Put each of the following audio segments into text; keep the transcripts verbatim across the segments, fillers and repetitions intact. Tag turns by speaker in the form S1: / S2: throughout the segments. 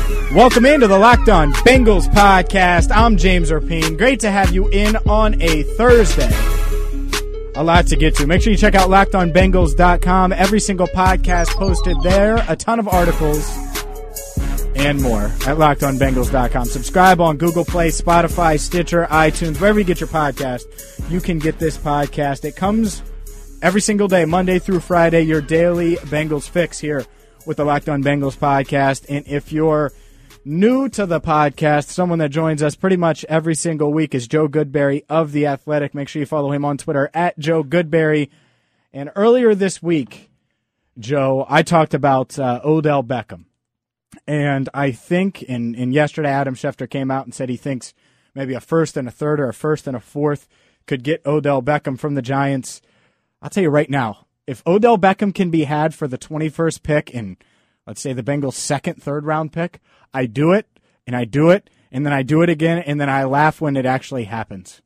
S1: Welcome into the Locked On Bengals podcast. I'm James Rapien. Great to have you in on a Thursday. A lot to get to. Make sure you check out locked on bengals dot com. Every single podcast posted there. A ton of articles and more at locked on bengals dot com. Subscribe on Google Play, Spotify, Stitcher, iTunes, wherever you get your podcast. You can get this podcast. It comes every single day, Monday through Friday, your daily Bengals fix here with the Locked On Bengals podcast. And if you're new to the podcast, someone that joins us pretty much every single week is Joe Goodberry of The Athletic. Make sure you follow him on Twitter at Joe Goodberry. And earlier this week, Joe, I talked about uh, Odell Beckham. And I think, and, and yesterday Adam Schefter came out and said he thinks maybe a first and a third or a first and a fourth could get Odell Beckham from the Giants. I'll tell you right now, if Odell Beckham can be had for the twenty-first pick and let's say the Bengals' second, third round pick, I do it, and I do it, and then I do it again, and then I laugh when it actually happens.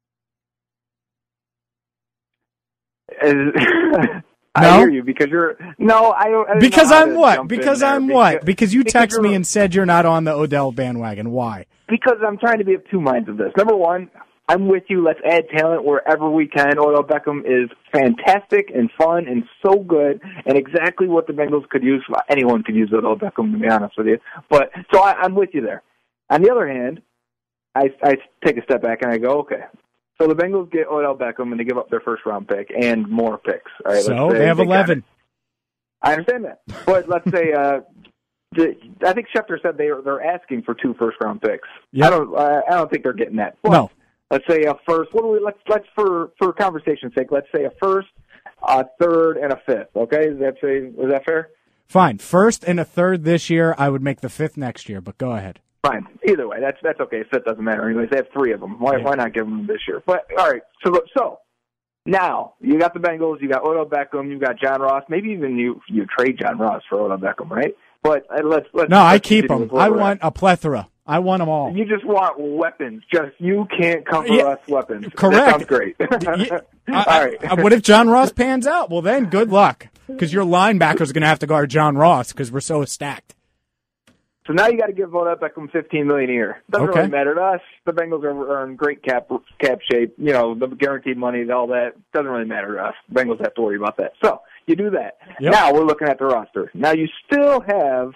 S2: I
S1: No?
S2: hear you because you're no, I don't. I don't
S1: Because
S2: know how
S1: I'm
S2: to
S1: what?
S2: jump in
S1: Because
S2: there
S1: I'm
S2: because,
S1: what? Because you
S2: because
S1: text me
S2: you're-
S1: and said you're not on the Odell bandwagon. Why?
S2: Because I'm trying to be of two minds of this. Number one, I'm with you. Let's add talent wherever we can. Odell Beckham is fantastic and fun and so good and exactly what the Bengals could use. Anyone could use Odell Beckham, to be honest with you. But so I, I'm with you there. On the other hand, I, I take a step back and I go, okay. So the Bengals get Odell Beckham and they give up their first round pick and more picks. All right,
S1: So
S2: let's say
S1: they have
S2: got-
S1: eleven.
S2: I understand that, but let's say uh, the, I think Schefter said they are, they're asking for two first round picks.
S1: Yep.
S2: I don't I, I don't think they're getting that. But
S1: No.
S2: let's say a first. What do we? Let's let's for for conversation's sake, let's say a first, a third, and a fifth. Okay, is that say is that fair?
S1: Fine. First and a third this year. I would make the fifth next year, but go ahead.
S2: Fine. Either way, that's that's okay. Fifth doesn't matter. Anyways, they have three of them. Why
S1: Yeah.
S2: why not give them this year? But all right. So so. Now, you got the Bengals, you got Odell Beckham, you got John Ross. Maybe even you you trade John Ross for Odell Beckham, right? But uh, let's let's.
S1: No, I
S2: let's
S1: keep
S2: continue
S1: them.
S2: with where
S1: I
S2: we're
S1: want
S2: at.
S1: a plethora. I want them all.
S2: You just want weapons. Just you can't come for
S1: Yeah,
S2: us weapons.
S1: correct.
S2: That sounds great.
S1: Y-
S2: All
S1: I-
S2: right.
S1: I- what if John Ross pans out? Well, then good luck, because your linebacker's going to have to guard John Ross because we're so stacked.
S2: So now you got to give Odell Beckham fifteen million dollars a year. Doesn't
S1: Okay.
S2: really matter to us. The Bengals are, are in great cap cap shape. You know, the guaranteed money, all that doesn't really matter to us. The Bengals have to worry about that. So you do that.
S1: Yep.
S2: Now we're looking at the roster. Now you still have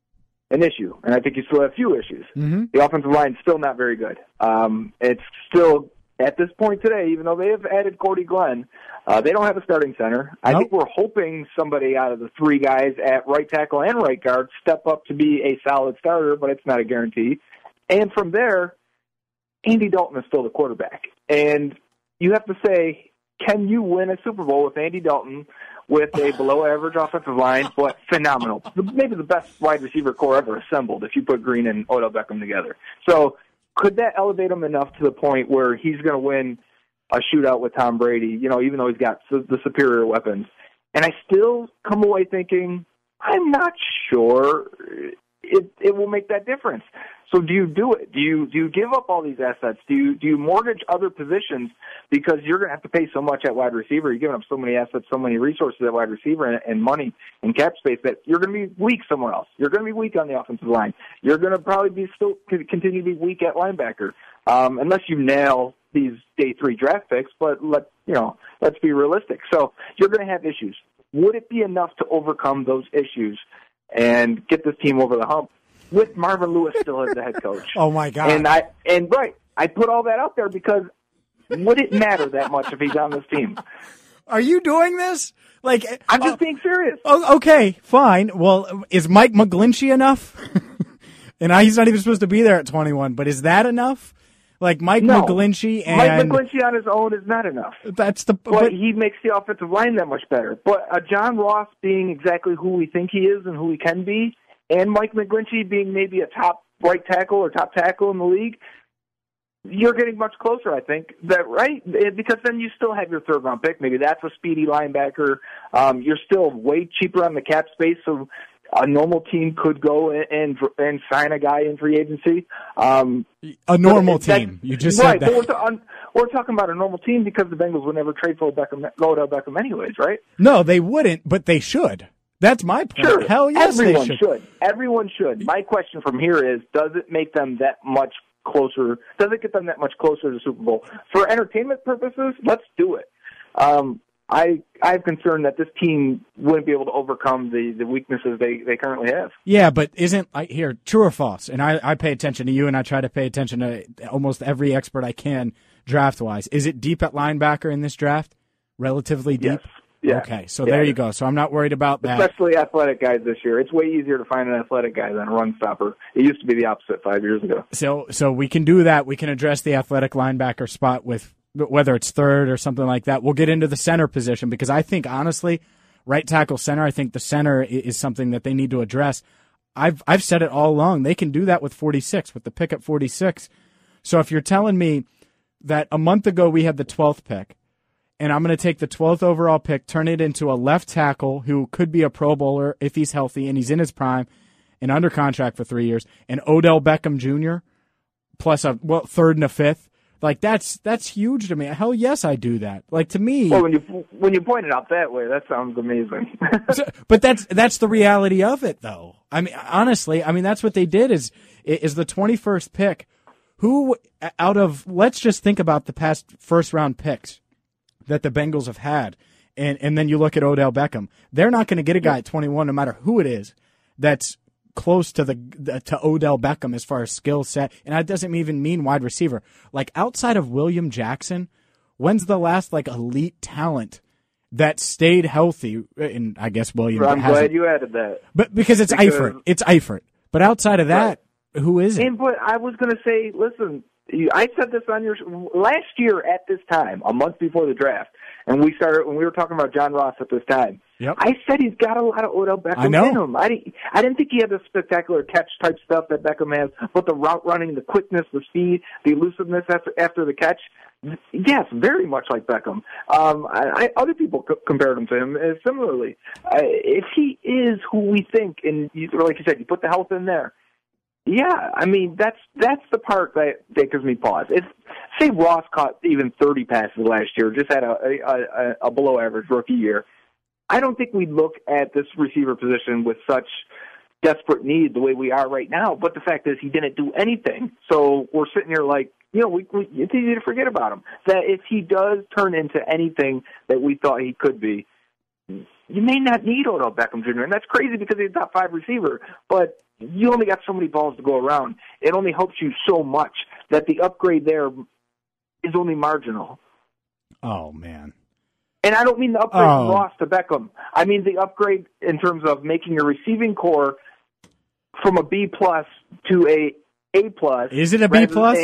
S2: an issue, and I think you still have a few issues.
S1: Mm-hmm.
S2: The offensive line is still not very good. Um, it's still, at this point today, even though they have added Cordy Glenn, uh, they don't have a starting center. I
S1: Nope.
S2: think we're hoping somebody out of the three guys at right tackle and right guard step up to be a solid starter, but it's not a guarantee. And from there, Andy Dalton is still the quarterback. And you have to say, can you win a Super Bowl with Andy Dalton with a below-average offensive line, but phenomenal? Maybe the best wide receiver core ever assembled if you put Green and Odell Beckham together. So could that elevate him enough to the point where he's going to win a shootout with Tom Brady, you know, even though he's got the superior weapons? And I still come away thinking, I'm not sure it it will make that difference. So do you do it? Do you do you give up all these assets? Do you do you mortgage other positions because you're going to have to pay so much at wide receiver? You're giving up so many assets, so many resources at wide receiver and, and money and cap space that you're going to be weak somewhere else. You're going to be weak on the offensive line. You're going to probably be still continue to be weak at linebacker um, unless you nail these day three draft picks. But let you know, let's be realistic. So you're going to have issues. Would it be enough to overcome those issues and get this team over the hump with Marvin Lewis still as the head coach?
S1: Oh my God!
S2: And I and right, I put all that out there because would it matter that much if he's on this team?
S1: Are you doing this? Like,
S2: I'm just
S1: uh,
S2: being serious.
S1: oh, okay, fine. Well, is Mike McGlinchey enough? And I, he's not even supposed to be there at twenty-one. But is that enough? Like Mike
S2: No.
S1: McGlinchey and
S2: Mike McGlinchey on his own is not enough.
S1: that's the.
S2: But,
S1: But,
S2: he makes the offensive line that much better. But uh, John Ross being exactly who we think he is and who he can be, and Mike McGlinchey being maybe a top right tackle or top tackle in the league, you're getting much closer, I think. That right? Because then you still have your third round pick. Maybe that's a speedy linebacker. Um, you're still way cheaper on the cap space, so a normal team could go and and, and sign a guy in free agency. Um,
S1: a normal
S2: that-
S1: team. You just
S2: right,
S1: said that.
S2: But we're, ta- we're talking about a normal team because the Bengals would never trade for Beckham, Odell Beckham anyways, right?
S1: No, they wouldn't, but they should. That's my point.
S2: Sure.
S1: Hell yes,
S2: Everyone
S1: they should.
S2: should. Everyone should. My question from here is, does it make them that much closer? Does it get them that much closer to the Super Bowl? For entertainment purposes, let's do it. Um, I I have concern that this team wouldn't be able to overcome the, the weaknesses they, they currently have.
S1: Yeah, but isn't I here true or false? And I, I pay attention to you, and I try to pay attention to almost every expert I can draft wise. Is it deep at linebacker in this draft? Relatively deep.
S2: Yes. Yeah.
S1: Okay, so
S2: yeah.
S1: there you go. So I'm not worried about that.
S2: Especially athletic guys this year. It's way easier to find an athletic guy than a run stopper. It used to be the opposite five years ago.
S1: So so we can do that. We can address the athletic linebacker spot with whether it's third or something like that. We'll get into the center position because I think, honestly, right tackle center, I think the center is something that they need to address. I've I've said it all along. They can do that with forty-six, with the pick at forty-six. So if you're telling me that a month ago we had the twelfth pick, and I'm going to take the twelfth overall pick, turn it into a left tackle who could be a Pro Bowler if he's healthy and he's in his prime and under contract for three years, and Odell Beckham Junior plus a well third and a fifth. Like, that's that's huge to me. Hell yes, I do that. Like, to me...
S2: Well, when you when you point it out that way, that sounds amazing.
S1: so, but that's that's the reality of it, though. I mean, honestly, I mean, that's what they did is is the twenty-first pick. Who, out of... Let's just think about the past first-round picks that the Bengals have had, and, and then you look at Odell Beckham. They're not going to get a guy at twenty-one, no matter who it is, that's close to the to Odell Beckham as far as skill set, and that doesn't even mean wide receiver. Like, outside of William Jackson, when's the last like elite talent that stayed healthy? And I guess William.
S2: I'm
S1: hasn't.
S2: glad you added that.
S1: But because it's
S2: because,
S1: Eifert, it's Eifert. But outside of that, right. Who is it?
S2: And but I was going to say, listen, I said this on your last year at this time, a month before the draft, and we started when we were talking about John Ross at this time.
S1: Yep.
S2: I said he's got a lot of Odell Beckham
S1: I know.
S2: in him. I didn't, I didn't think he had the spectacular catch type stuff that Beckham has, but the route running, the quickness, the speed, the elusiveness after after the catch, yes, very much like Beckham. Um, I, I, other people c- compared him to him uh, similarly. Uh, if he is who we think, and you, like you said, you put the health in there. Yeah, I mean that's that's the part that, that gives me pause. If say Ross caught even thirty passes last year, just had a a, a, a below average rookie year, I don't think we'd look at this receiver position with such desperate need the way we are right now. But the fact is, he didn't do anything, so we're sitting here like, you know, we, we, it's easy to forget about him. That if he does turn into anything that we thought he could be, you may not need Odell Beckham Junior And that's crazy because he's a top five receiver, but you only got so many balls to go around. It only helps you so much that the upgrade there is only marginal.
S1: Oh, man.
S2: And I don't mean the upgrade
S1: oh.
S2: from Ross to Beckham. I mean the upgrade in terms of making your receiving core from a B plus to a A plus.
S1: Is it a B plus?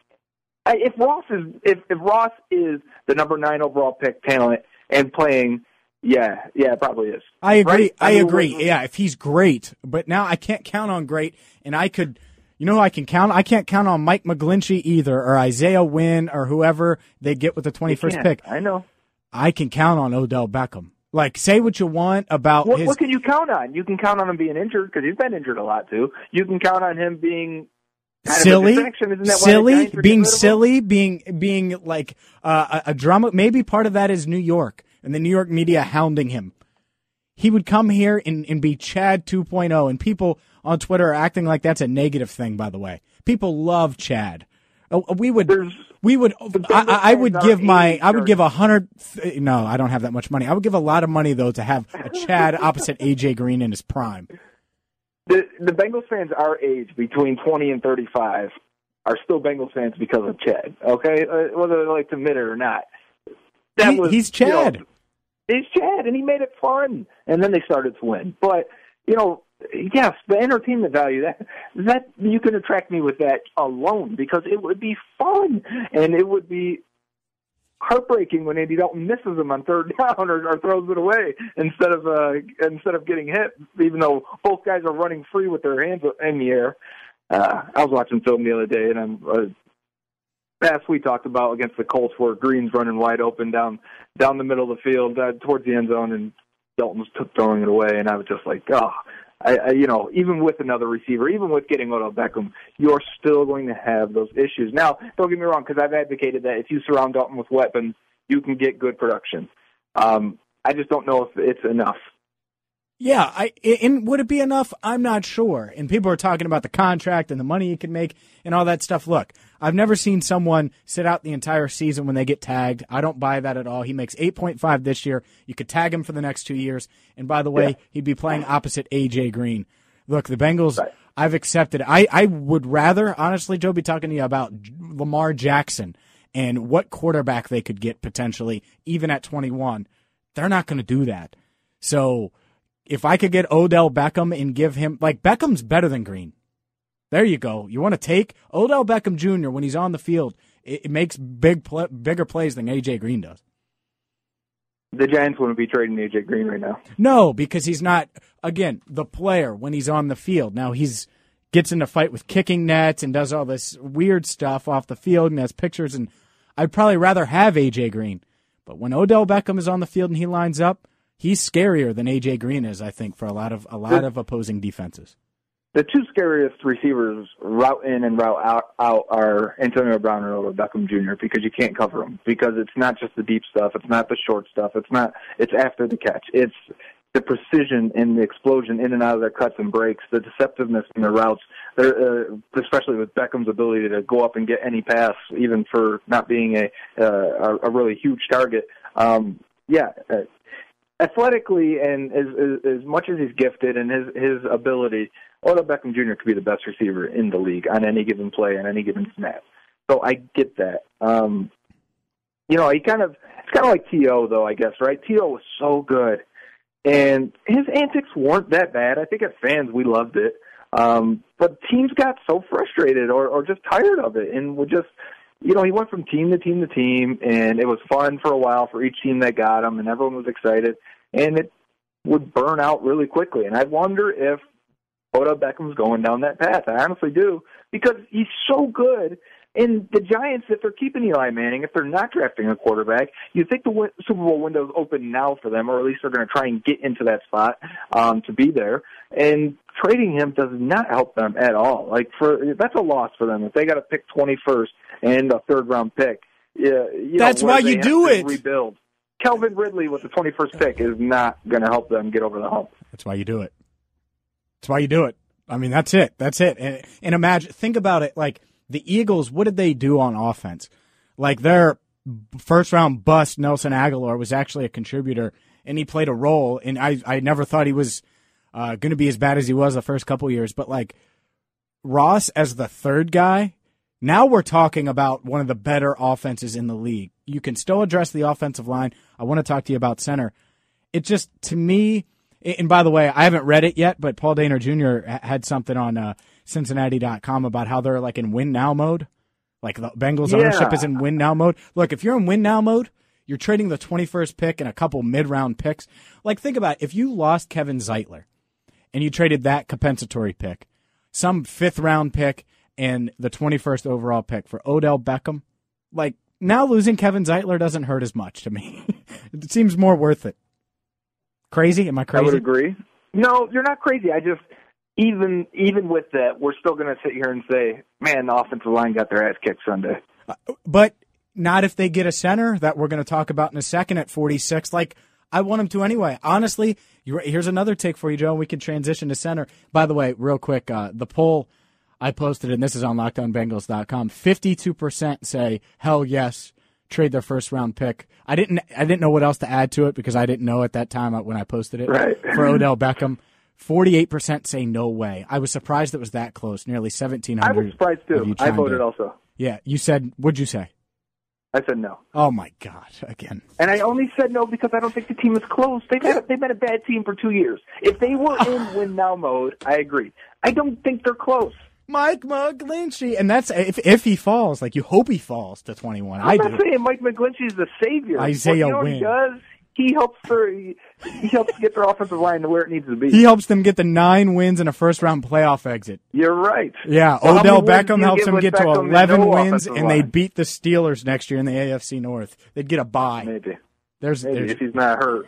S2: If Ross is if, if Ross is the number nine overall pick talent and playing. Yeah, yeah, it probably is.
S1: I agree.
S2: Right?
S1: I, I mean, agree.
S2: We're,
S1: yeah, if he's great, but now I can't count on great, and I could, you know, who I can count. I can't count on Mike McGlinchey either, or Isaiah Wynn, or whoever they get with the twenty-first pick.
S2: I know.
S1: I can count on Odell Beckham. Like, say what you want about
S2: what,
S1: his.
S2: What can you count on? You can count on him being injured because he's been injured a lot too. You can count on him being. Kind
S1: silly,
S2: of a Isn't that
S1: silly,
S2: why
S1: being silly, being being like uh, a, a drama. Maybe part of that is New York and the New York media hounding him. He would come here and, and be Chad two point oh, and people on Twitter are acting like that's a negative thing. By the way, people love Chad. Uh, we would,
S2: There's,
S1: we would, I, I would give my, I would give a hundred. No, I don't have that much money. I would give a lot of money though to have a Chad opposite A J Green in his prime.
S2: The the Bengals fans our age, between twenty and thirty-five, are still Bengals fans because of Chad. Okay, uh, whether they like to admit it or not. That
S1: he,
S2: was,
S1: he's Chad.
S2: You know, he's Chad, and he made it fun. And then they started to win. But you know, yes, the entertainment value that that you can attract me with that alone because it would be fun and it would be heartbreaking when Andy Dalton misses him on third down or, or throws it away instead of uh, instead of getting hit, even though both guys are running free with their hands in the air. Uh, I was watching film the other day, and I'm uh, pass we talked about against the Colts where Green's running wide open down down the middle of the field uh, towards the end zone, and Dalton was t- throwing it away, and I was just like, oh. I, I, you know, even with another receiver, even with getting Odell Beckham, you're still going to have those issues. Now, don't get me wrong, because I've advocated that if you surround Dalton with weapons, you can get good production. Um, I just don't know if it's enough.
S1: Yeah, I and would it be enough? I'm not sure. And people are talking about the contract and the money he can make and all that stuff. Look, I've never seen someone sit out the entire season when they get tagged. I don't buy that at all. He makes eight point five this year. You could tag him for the next two years. And by the way, yeah. he'd be playing opposite A J Green. Look, the Bengals, right. I've accepted. I, I would rather, honestly, Joe, be talking to you about Lamar Jackson and what quarterback they could get potentially, even at twenty-one. They're not going to do that. So if I could get Odell Beckham and give him, like, Beckham's better than Green. There you go. You want to take Odell Beckham Junior when he's on the field, it, it makes big, play, bigger plays than A J Green does.
S2: The Giants wouldn't be trading A J Green right now.
S1: No, because he's not, again, the player when he's on the field. Now he's gets in a fight with kicking nets and does all this weird stuff off the field and has pictures, and I'd probably rather have A J Green. But when Odell Beckham is on the field and he lines up, he's scarier than A J Green is, I think, for a lot of a lot of opposing defenses.
S2: The two scariest receivers, route in and route out, out are Antonio Brown and Odell Beckham Junior because you can't cover them. Because it's not just the deep stuff, it's not the short stuff, it's not. It's after the catch. It's the precision and the explosion in and out of their cuts and breaks, the deceptiveness in their routes. Uh, especially with Beckham's ability to go up and get any pass, even for not being a uh, a really huge target. Um, yeah. Uh, Athletically, and as, as as much as he's gifted and his his ability, Odell Beckham Junior could be the best receiver in the league on any given play, on any given snap. So I get that. Um, you know, he kind of it's kind of like T O though, I guess, right? T O was so good, and his antics weren't that bad. I think as fans we loved it, um, but teams got so frustrated or or just tired of it, and would just. You know, he went from team to team to team, and it was fun for a while for each team that got him, and everyone was excited, and it would burn out really quickly. And I wonder if Odell Beckham's going down that path. I honestly do, because he's so good. And the Giants, if they're keeping Eli Manning, if they're not drafting a quarterback, you think the win- Super Bowl window is open now for them, or at least they're going to try and get into that spot um, to be there. And trading him does not help them at all. Like for that's a loss for them if they got to pick twenty-first and a third round pick. Yeah, you
S1: that's
S2: know,
S1: why you do it.
S2: Rebuild. Calvin Ridley with the twenty-first pick is not going to help them get over the hump.
S1: That's why you do it. That's why you do it. I mean, that's it. That's it. And, and imagine, think about it. Like the Eagles, what did they do on offense? Like their first round bust, Nelson Aguilar, was actually a contributor, and he played a role. And I, I never thought he was uh, going to be as bad as he was the first couple years. But like Ross as the third guy, now we're talking about one of the better offenses in the league. You can still address the offensive line. I want to talk to you about center. It just, to me, and by the way, I haven't read it yet, but Paul Dehner Junior had something on uh, Cincinnati dot com about how they're like in win now mode. Like the Bengals
S2: yeah.
S1: ownership is in win now mode. Look, if you're in win now mode, you're trading the twenty-first pick and a couple mid-round picks. Like think about it. If you lost Kevin Zeitler and you traded that compensatory pick, some fifth round pick, and the twenty-first overall pick for Odell Beckham, like now losing Kevin Zeitler doesn't hurt as much to me. It seems more worth it. Crazy? Am I crazy?
S2: I would agree. No, you're not crazy. I just, even even with that, we're still going to sit here and say, man, the offensive line got their ass kicked Sunday.
S1: Uh, but not if they get a center that we're going to talk about in a second at forty-six. Like, I want them to anyway. Honestly, you're, here's another take for you, Joe. We can transition to center. By the way, real quick, uh, the poll I posted, and this is on lockdown bengals dot com, fifty-two percent say, hell yes, trade their first round pick. I didn't I didn't know what else to add to it because I didn't know at that time when I posted it
S2: right.
S1: for Odell Beckham. forty-eight percent say no way. I was surprised it was that close, nearly seventeen hundred.
S2: I was surprised too. I voted
S1: in.
S2: also.
S1: Yeah, you said, what'd you say?
S2: I said no.
S1: Oh, my God, again.
S2: And I only said no because I don't think the team is close. They've, had, they've been a bad team for two years. If they were in win-now mode, I agree. I don't think they're close.
S1: Mike McGlinchey. And that's if if he falls, like you hope he falls to twenty-one.
S2: I'm
S1: I
S2: not
S1: do.
S2: saying Mike McGlinchey is the savior.
S1: Isaiah
S2: well, you know
S1: Wynn.
S2: What he does? He helps their, he, he helps get their offensive line to where it needs to be.
S1: He helps them get the nine wins and a first-round playoff exit.
S2: You're right.
S1: Yeah,
S2: so
S1: Odell Beckham helps them get to eleven no wins, and
S2: line.
S1: they beat the Steelers next year in the A F C North. They'd get a bye.
S2: Maybe.
S1: There's,
S2: Maybe
S1: there's...
S2: if he's not hurt.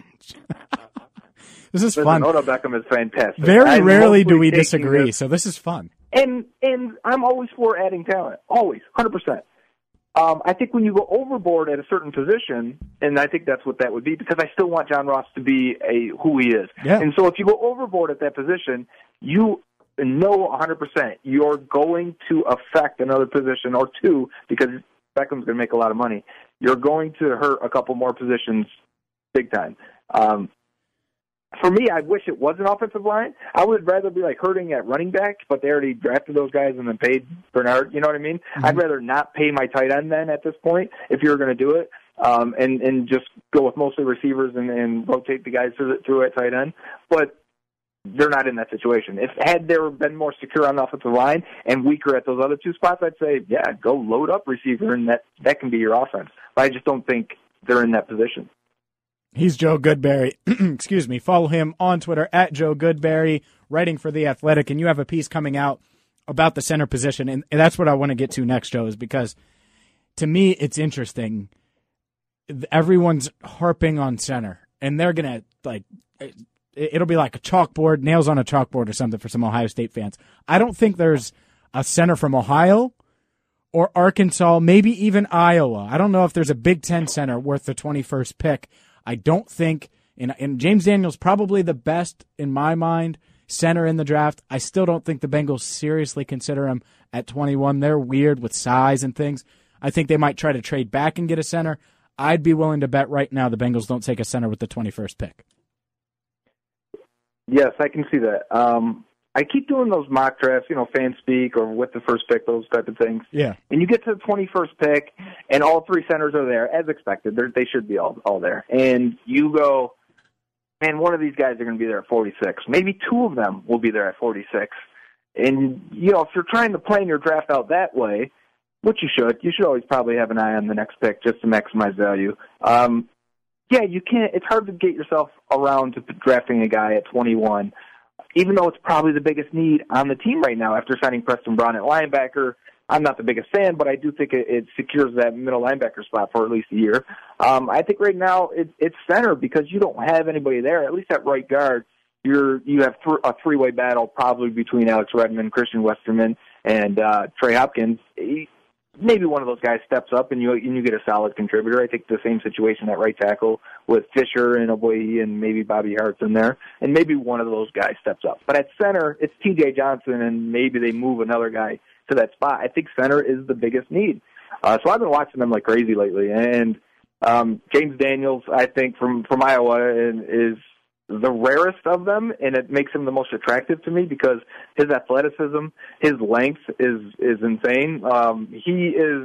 S1: This is
S2: Listen,
S1: fun.
S2: Odell Beckham is fantastic.
S1: Very
S2: I'm
S1: rarely do we disagree,
S2: this.
S1: so this is fun.
S2: And and I'm always for adding talent. Always, one hundred percent. Um, I think when you go overboard at a certain position, and I think that's what that would be, because I still want John Ross to be a who he is.
S1: Yeah.
S2: And so if you go overboard at that position, you know one hundred percent you're going to affect another position or two, because Beckham's going to make a lot of money. You're going to hurt a couple more positions big time. Um, for me, I wish it was an offensive line. I would rather be like hurting at running back, but they already drafted those guys and then paid Bernard. You know what I mean? Mm-hmm. I'd rather not pay my tight end then at this point if you're going to do it, um, and and just go with mostly receivers and, and rotate the guys through, through at tight end. But they're not in that situation. If had there been more secure on the offensive line and weaker at those other two spots, I'd say, yeah, go load up receiver, and that, that can be your offense. But I just don't think they're in that position.
S1: He's Joe Goodberry. Excuse me. Follow him on Twitter at Joe Goodberry, writing for The Athletic, and you have a piece coming out about the center position, and that's what I want to get to next, Joe, is because to me it's interesting. Everyone's harping on center, and they're going to, like, it'll be like a chalkboard, nails on a chalkboard or something for some Ohio State fans. I don't think there's a center from Ohio or Arkansas, maybe even Iowa. I don't know if there's a Big Ten center worth the twenty-first pick. I don't think, and, and James Daniels probably the best, in my mind, center in the draft. I still don't think the Bengals seriously consider him at twenty-one. They're weird with size and things. I think they might try to trade back and get a center. I'd be willing to bet right now the Bengals don't take a center with the twenty-first pick.
S2: Yes, I can see that. Um, I keep doing those mock drafts, you know, fan speak or with the first pick, those type of things.
S1: Yeah.
S2: And you get to the twenty-first pick, and all three centers are there, as expected. They're, they should be all, all there. And you go, man, one of these guys are going to be there at forty-six. Maybe two of them will be there at forty-six. And, you know, if you're trying to plan your draft out that way, which you should, you should always probably have an eye on the next pick just to maximize value. Um, yeah, you can't. It's hard to get yourself around to drafting a guy at twenty-one, even though it's probably the biggest need on the team right now after signing Preston Brown at linebacker. I'm not the biggest fan, but I do think it, it secures that middle linebacker spot for at least a year. Um, I think right now it, it's center because you don't have anybody there, at least at right guard. You're, you have th- a three-way battle probably between Alex Redmond, Christian Westerman, and uh, Trey Hopkins. He, maybe one of those guys steps up and you and you get a solid contributor. I think the same situation at right tackle with Fisher and Oboye and maybe Bobby Hart's in there, and maybe one of those guys steps up. But at center, it's T J Johnson, and maybe they move another guy to that spot. I think center is the biggest need. Uh, so I've been watching them like crazy lately. And um, James Daniels, I think, from, from Iowa is the rarest of them, and it makes him the most attractive to me because his athleticism, his length is is insane. Um, he is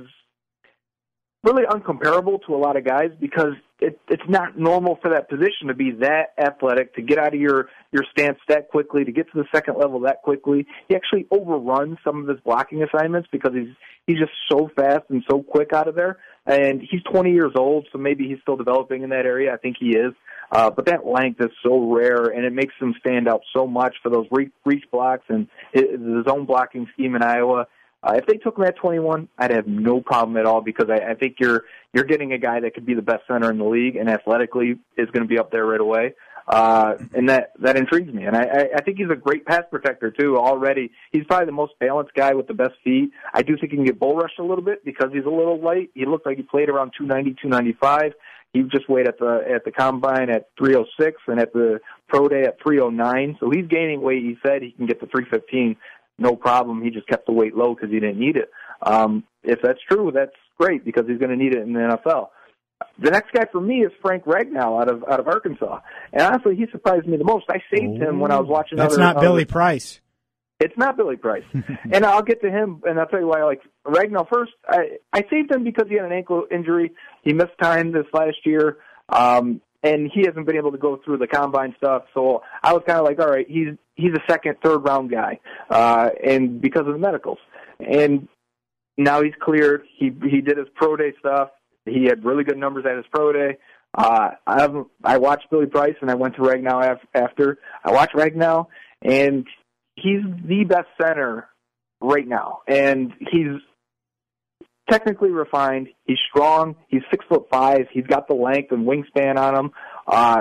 S2: really uncomparable to a lot of guys because it, it's not normal for that position to be that athletic, to get out of your, your stance that quickly, to get to the second level that quickly. He actually overruns some of his blocking assignments because he's he's just so fast and so quick out of there. And he's twenty years old, so maybe he's still developing in that area. I think he is. Uh, but that length is so rare, and it makes him stand out so much for those reach, reach blocks and his, his own blocking scheme in Iowa. Uh, if they took him at twenty-one, I'd have no problem at all because I, I think you're you're getting a guy that could be the best center in the league and athletically is going to be up there right away. Uh, and that, that intrigues me. And I, I think he's a great pass protector, too, already. He's probably the most balanced guy with the best feet. I do think he can get bull rushed a little bit because he's a little light. He looks like he played around two ninety, two ninety-five. He just weighed at the at the combine at three oh six and at the pro day at three oh nine. So he's gaining weight. He said he can get to three fifteen, no problem. He just kept the weight low because he didn't need it. Um, if that's true, that's great because he's going to need it in the N F L. The next guy for me is Frank Ragnow out of out of Arkansas, and honestly, he surprised me the most. I saved Ooh, him when I was watching.
S1: That's
S2: other,
S1: not Billy
S2: other,
S1: Price.
S2: It's not Billy Price, and I'll get to him, and I'll tell you why I like Ragnow first. I I saved him because he had an ankle injury. He missed time this last year. Um, and he hasn't been able to go through the combine stuff, so I was kind of like, all right, he's he's a second, third round guy, uh, and because of the medicals, and now he's cleared. He he did his pro day stuff. He had really good numbers at his pro day. Uh, I I watched Billy Price, and I went to Ragnow af- after. I watched Ragnow, and he's the best center right now, and he's technically refined. He's strong. He's six foot five. He's got the length and wingspan on him. Uh,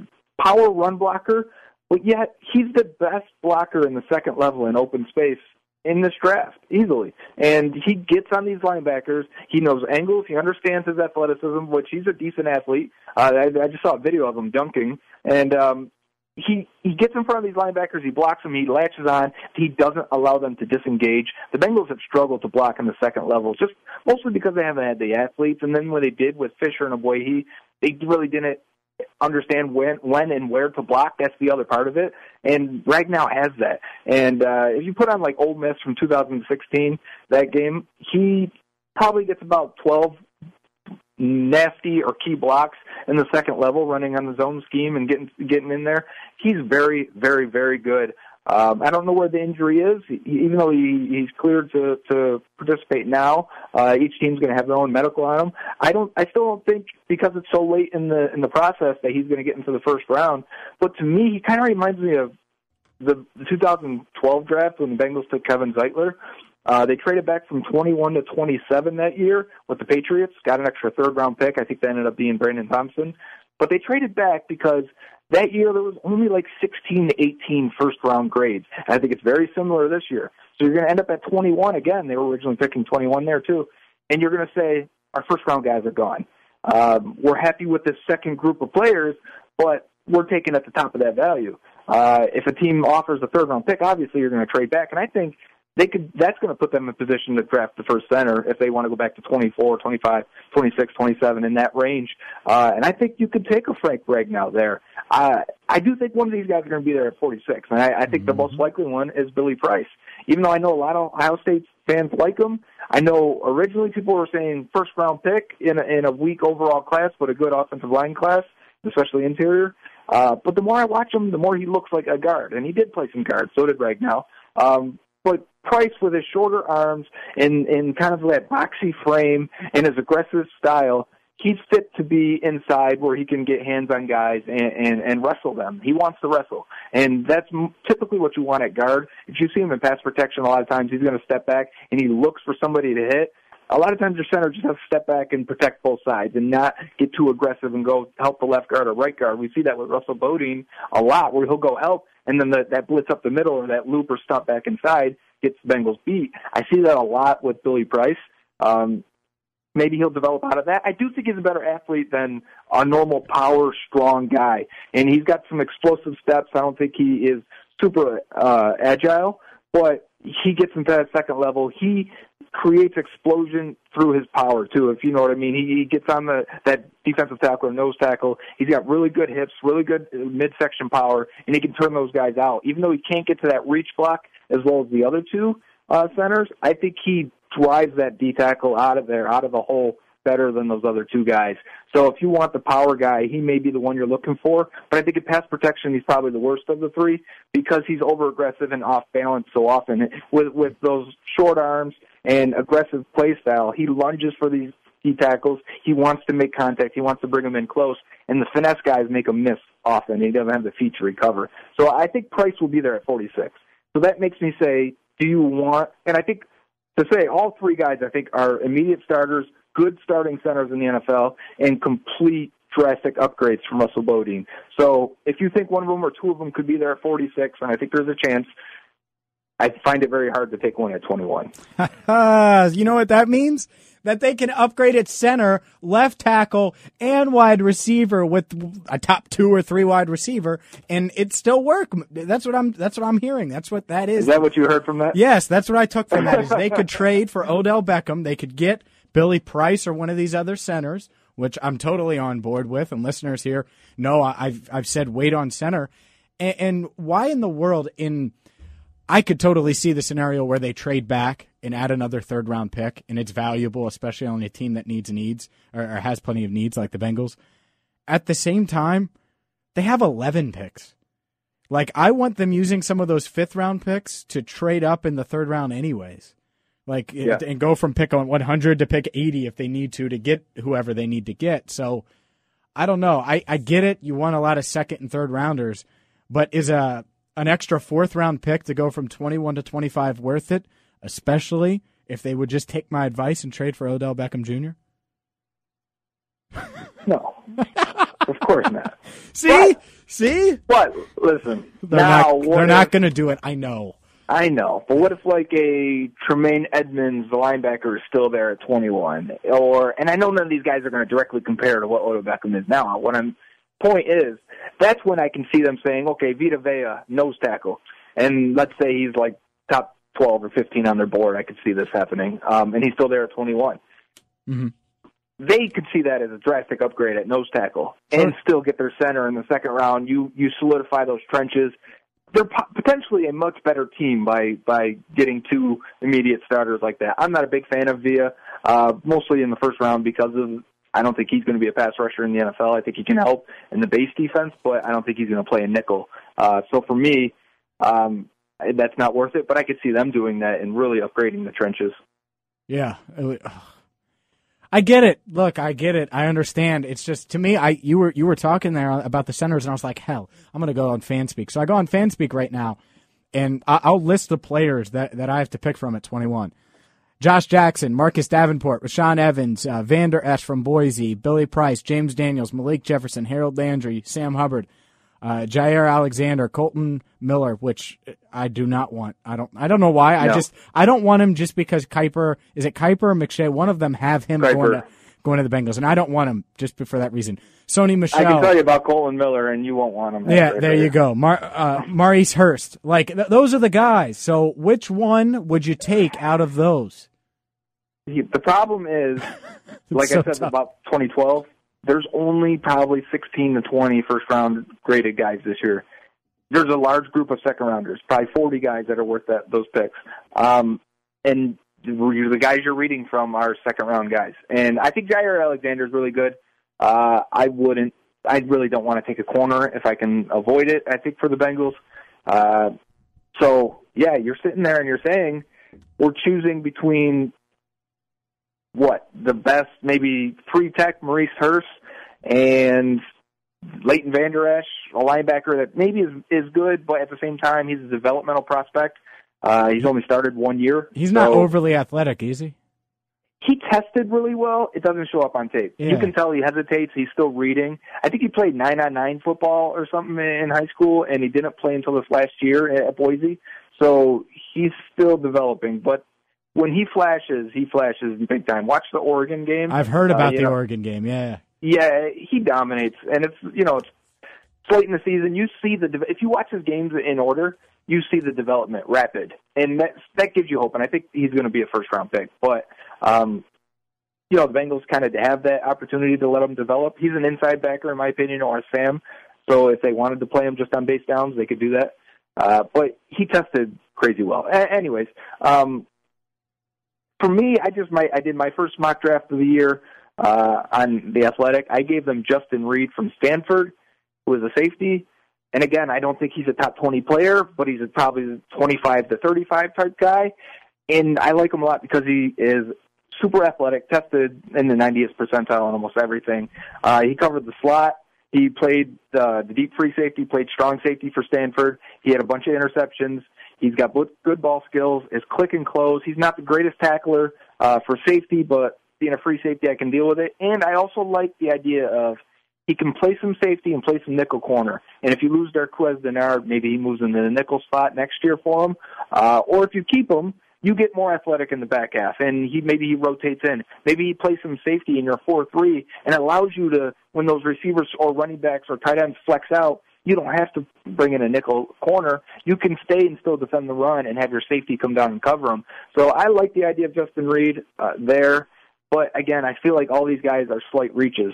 S2: power run blocker, but yet he's the best blocker in the second level in open space in this draft, easily. And he gets on these linebackers. He knows angles. He understands his athleticism, which he's a decent athlete. Uh, I, I just saw a video of him dunking. And um, he he gets in front of these linebackers. He blocks them. He latches on. He doesn't allow them to disengage. The Bengals have struggled to block in the second level, just mostly because they haven't had the athletes. And then when they did with Fisher and Abwehi, they really didn't understand when when and where to block. That's the other part of it. And Ragnow has that. And uh, if you put on like Ole Miss from two thousand sixteen, that game, he probably gets about twelve nasty or key blocks in the second level, running on the zone scheme and getting getting in there. He's very, very, very good. Um, I don't know where the injury is, he, even though he, he's cleared to, to participate now. Uh, each team's going to have their own medical on him. I don't. I still don't think, because it's so late in the in the process, that he's going to get into the first round. But to me, he kind of reminds me of the, the two thousand twelve draft when the Bengals took Kevin Zeitler. Uh, they traded back from twenty-one to twenty-seven that year with the Patriots, got an extra third-round pick. I think that ended up being Brandon Thompson. But they traded back because that year there was only like sixteen to eighteen first-round grades. And I think it's very similar this year. So you're going to end up at twenty-one again. They were originally picking twenty-one there too. And you're going to say, our first-round guys are gone. Um, we're happy with this second group of players, but we're taking at the top of that value. Uh, if a team offers a third-round pick, obviously you're going to trade back. And I think they could. That's going to put them in position to draft the first center if they want to go back to twenty-four, twenty-five, twenty-six, twenty-seven, in that range. Uh, and I think you could take a Frank Ragnow there. Uh, I do think one of these guys are going to be there at forty-six, and I, I think mm-hmm. the most likely one is Billy Price. Even though I know a lot of Ohio State fans like him, I know originally people were saying first-round pick in a, in a weak overall class, but a good offensive line class, especially interior. Uh, but the more I watch him, the more he looks like a guard, and he did play some guard. So did Ragnow. Um, But Price, with his shorter arms and, and kind of that boxy frame and his aggressive style, he's fit to be inside where he can get hands on guys and, and, and wrestle them. He wants to wrestle. And that's typically what you want at guard. If you see him in pass protection, a lot of times he's going to step back and he looks for somebody to hit. A lot of times your center just has to step back and protect both sides and not get too aggressive and go help the left guard or right guard. We see that with Russell Bodine a lot, where he'll go help, and then the, that blitz up the middle or that loop or stump back inside gets the Bengals beat. I see that a lot with Billy Price. Um, maybe he'll develop out of that. I do think he's a better athlete than a normal power, strong guy. And he's got some explosive steps. I don't think he is super uh, agile, but he gets into that second level. He creates explosion through his power, too, if you know what I mean. He, he gets on the that defensive tackle or nose tackle. He's got really good hips, really good midsection power, and he can turn those guys out. Even though he can't get to that reach block as well as the other two uh, centers, I think he drives that D tackle out of there, out of the hole, better than those other two guys. So if you want the power guy, he may be the one you're looking for. But I think in pass protection, he's probably the worst of the three because he's over-aggressive and off-balance so often. With with those short arms and aggressive play style, he lunges for these D tackles. He wants to make contact. He wants to bring them in close. And the finesse guys make him miss often. He doesn't have the feet to recover. So I think Price will be there at forty-six. So that makes me say, do you want – and I think to say all three guys I think are immediate starters, good starting centers in the N F L, and complete drastic upgrades from Russell Bodine. So if you think one of them or two of them could be there at forty-six, and I think there's a chance, I find it very hard to take one at twenty-one.
S1: You know what that means? That they can upgrade at center, left tackle, and wide receiver with a top two or three wide receiver, and it still work. That's what I'm. That's what I'm hearing. That's what that is.
S2: Is that what you heard from that?
S1: Yes, that's what I took from that. Is they could trade for Odell Beckham. They could get Billy Price or one of these other centers, which I'm totally on board with. And listeners here know I've I've said wait on center. And, and why in the world in I could totally see the scenario where they trade back and add another third round pick, and it's valuable, especially on a team that needs needs or, or has plenty of needs like the Bengals. At the same time, they have eleven picks. Like, I want them using some of those fifth round picks to trade up in the third round anyways. Like, yeah. and, and go from pick on one hundred to pick eighty if they need to to get whoever they need to get. So, I don't know. I, I get it. You want a lot of second and third rounders, but is a an extra fourth round pick to go from twenty-one to twenty-five worth it, especially if they would just take my advice and trade for Odell Beckham Junior?
S2: No, of course not.
S1: See? But, See?
S2: But, listen,
S1: they're
S2: now,
S1: not, they're not going to do it. I know.
S2: I know, but what if like a Tremaine Edmonds, the linebacker, is still there at twenty-one? Or, and I know none of these guys are going to directly compare to what Odell Beckham is now. What I'm point is, that's when I can see them saying, okay, Vita Vea, nose tackle, and let's say he's like top twelve or fifteen on their board. I could see this happening, um, and he's still there at twenty-one.
S1: Mm-hmm.
S2: They could see that as a drastic upgrade at nose tackle and
S1: sure.
S2: still get their center in the second round. You you solidify those trenches. They're po- potentially a much better team by, by getting two immediate starters like that. I'm not a big fan of Vea, uh, mostly in the first round because of I don't think he's going to be a pass rusher in the N F L. I think he can help in the base defense, but I don't think he's going to play a nickel. Uh, so for me, um, that's not worth it, but I could see them doing that and really upgrading the trenches.
S1: Yeah. I get it. Look, I get it. I understand. It's just, to me, I you were you were talking there about the centers, and I was like, hell, I'm going to go on Fanspeak. So I go on Fanspeak right now, and I'll list the players that, that I have to pick from at twenty-one. Josh Jackson, Marcus Davenport, Rashaan Evans, uh, Vander Esch from Boise, Billy Price, James Daniels, Malik Jefferson, Harold Landry, Sam Hubbard, uh, Jair Alexander, Colton Miller, which I do not want. I don't. I don't know why. No. I just. I don't want him just because Kuiper. Is it Kuiper or McShay? One of them have him
S2: Kuiper.
S1: going to going to the Bengals, and I don't want him just for that reason. Sony Michel.
S2: I can tell you about Colton Miller, and you won't want him.
S1: Yeah, there you go. Mar, uh, Maurice Hurst. Like th- those are the guys. So which one would you take out of those?
S2: The problem is, like
S1: so
S2: I said
S1: tough.
S2: about twenty twelve, there's only probably sixteen to twenty first-round graded guys this year. There's a large group of second-rounders, probably forty guys that are worth that those picks. Um, and the guys you're reading from are second-round guys. And I think Jair Alexander is really good. Uh, I wouldn't. I really don't want to take a corner if I can avoid it, I think, for the Bengals. Uh, so, yeah, you're sitting there and you're saying we're choosing between – what, the best, maybe pre-tech Maurice Hurst and Leighton Vander Esch, a linebacker that maybe is, is good, but at the same time, he's a developmental prospect. Uh, he's only started one year.
S1: He's
S2: so
S1: not overly athletic, is he?
S2: He tested really well. It doesn't show up on tape.
S1: Yeah.
S2: You can tell he hesitates. He's still reading. I think he played nine on nine football or something in high school, and he didn't play until this last year at Boise. So he's still developing, but when he flashes, he flashes big time. Watch the Oregon game.
S1: I've heard about
S2: uh,
S1: the
S2: know,
S1: Oregon game, yeah.
S2: Yeah, he dominates. And it's, you know, it's late in the season. You see the, if you watch his games in order, you see the development rapid. And that, that gives you hope. And I think he's going to be a first-round pick. But, um, you know, the Bengals kind of have that opportunity to let him develop. He's an inside backer, in my opinion, or a Sam. So if they wanted to play him just on base downs, they could do that. Uh, but he tested crazy well. A- anyways, um, for me, I just my I did my first mock draft of the year uh, on The Athletic. I gave them Justin Reed from Stanford, who is a safety. And again, I don't think he's a top twenty player, but he's a probably twenty-five to thirty-five type guy. And I like him a lot because he is super athletic, tested in the ninetieth percentile on almost everything. Uh, he covered the slot. He played uh, the deep free safety, played strong safety for Stanford. He had a bunch of interceptions. He's got good ball skills, his click and close. He's not the greatest tackler uh, for safety, but being a free safety, I can deal with it. And I also like the idea of he can play some safety and play some nickel corner. And if you lose Darquez Denard, maybe he moves into the nickel spot next year for him. Uh, or if you keep him, you get more athletic in the back half, and he maybe he rotates in. Maybe he plays some safety in your four three and it allows you to, when those receivers or running backs or tight ends flex out, you don't have to bring in a nickel corner. You can stay and still defend the run and have your safety come down and cover them. So I like the idea of Justin Reed uh, there. But, again, I feel like all these guys are slight reaches.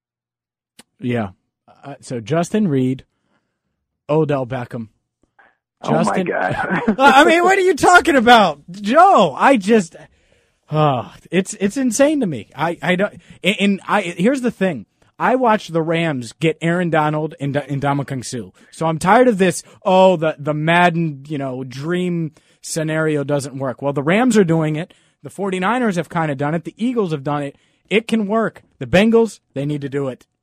S1: Yeah. Uh, so Justin Reed, Odell Beckham. Justin,
S2: oh, my God.
S1: I mean, what are you talking about? Joe, I just oh, it's it's insane to me. I, I don't and, and I here's the thing. I watched the Rams get Aaron Donald and, and Ndamukong Suh. So I'm tired of this, oh, the, the Madden, you know, dream scenario doesn't work. Well, the Rams are doing it. The 49ers have kind of done it. The Eagles have done it. It can work. The Bengals, they need to do it.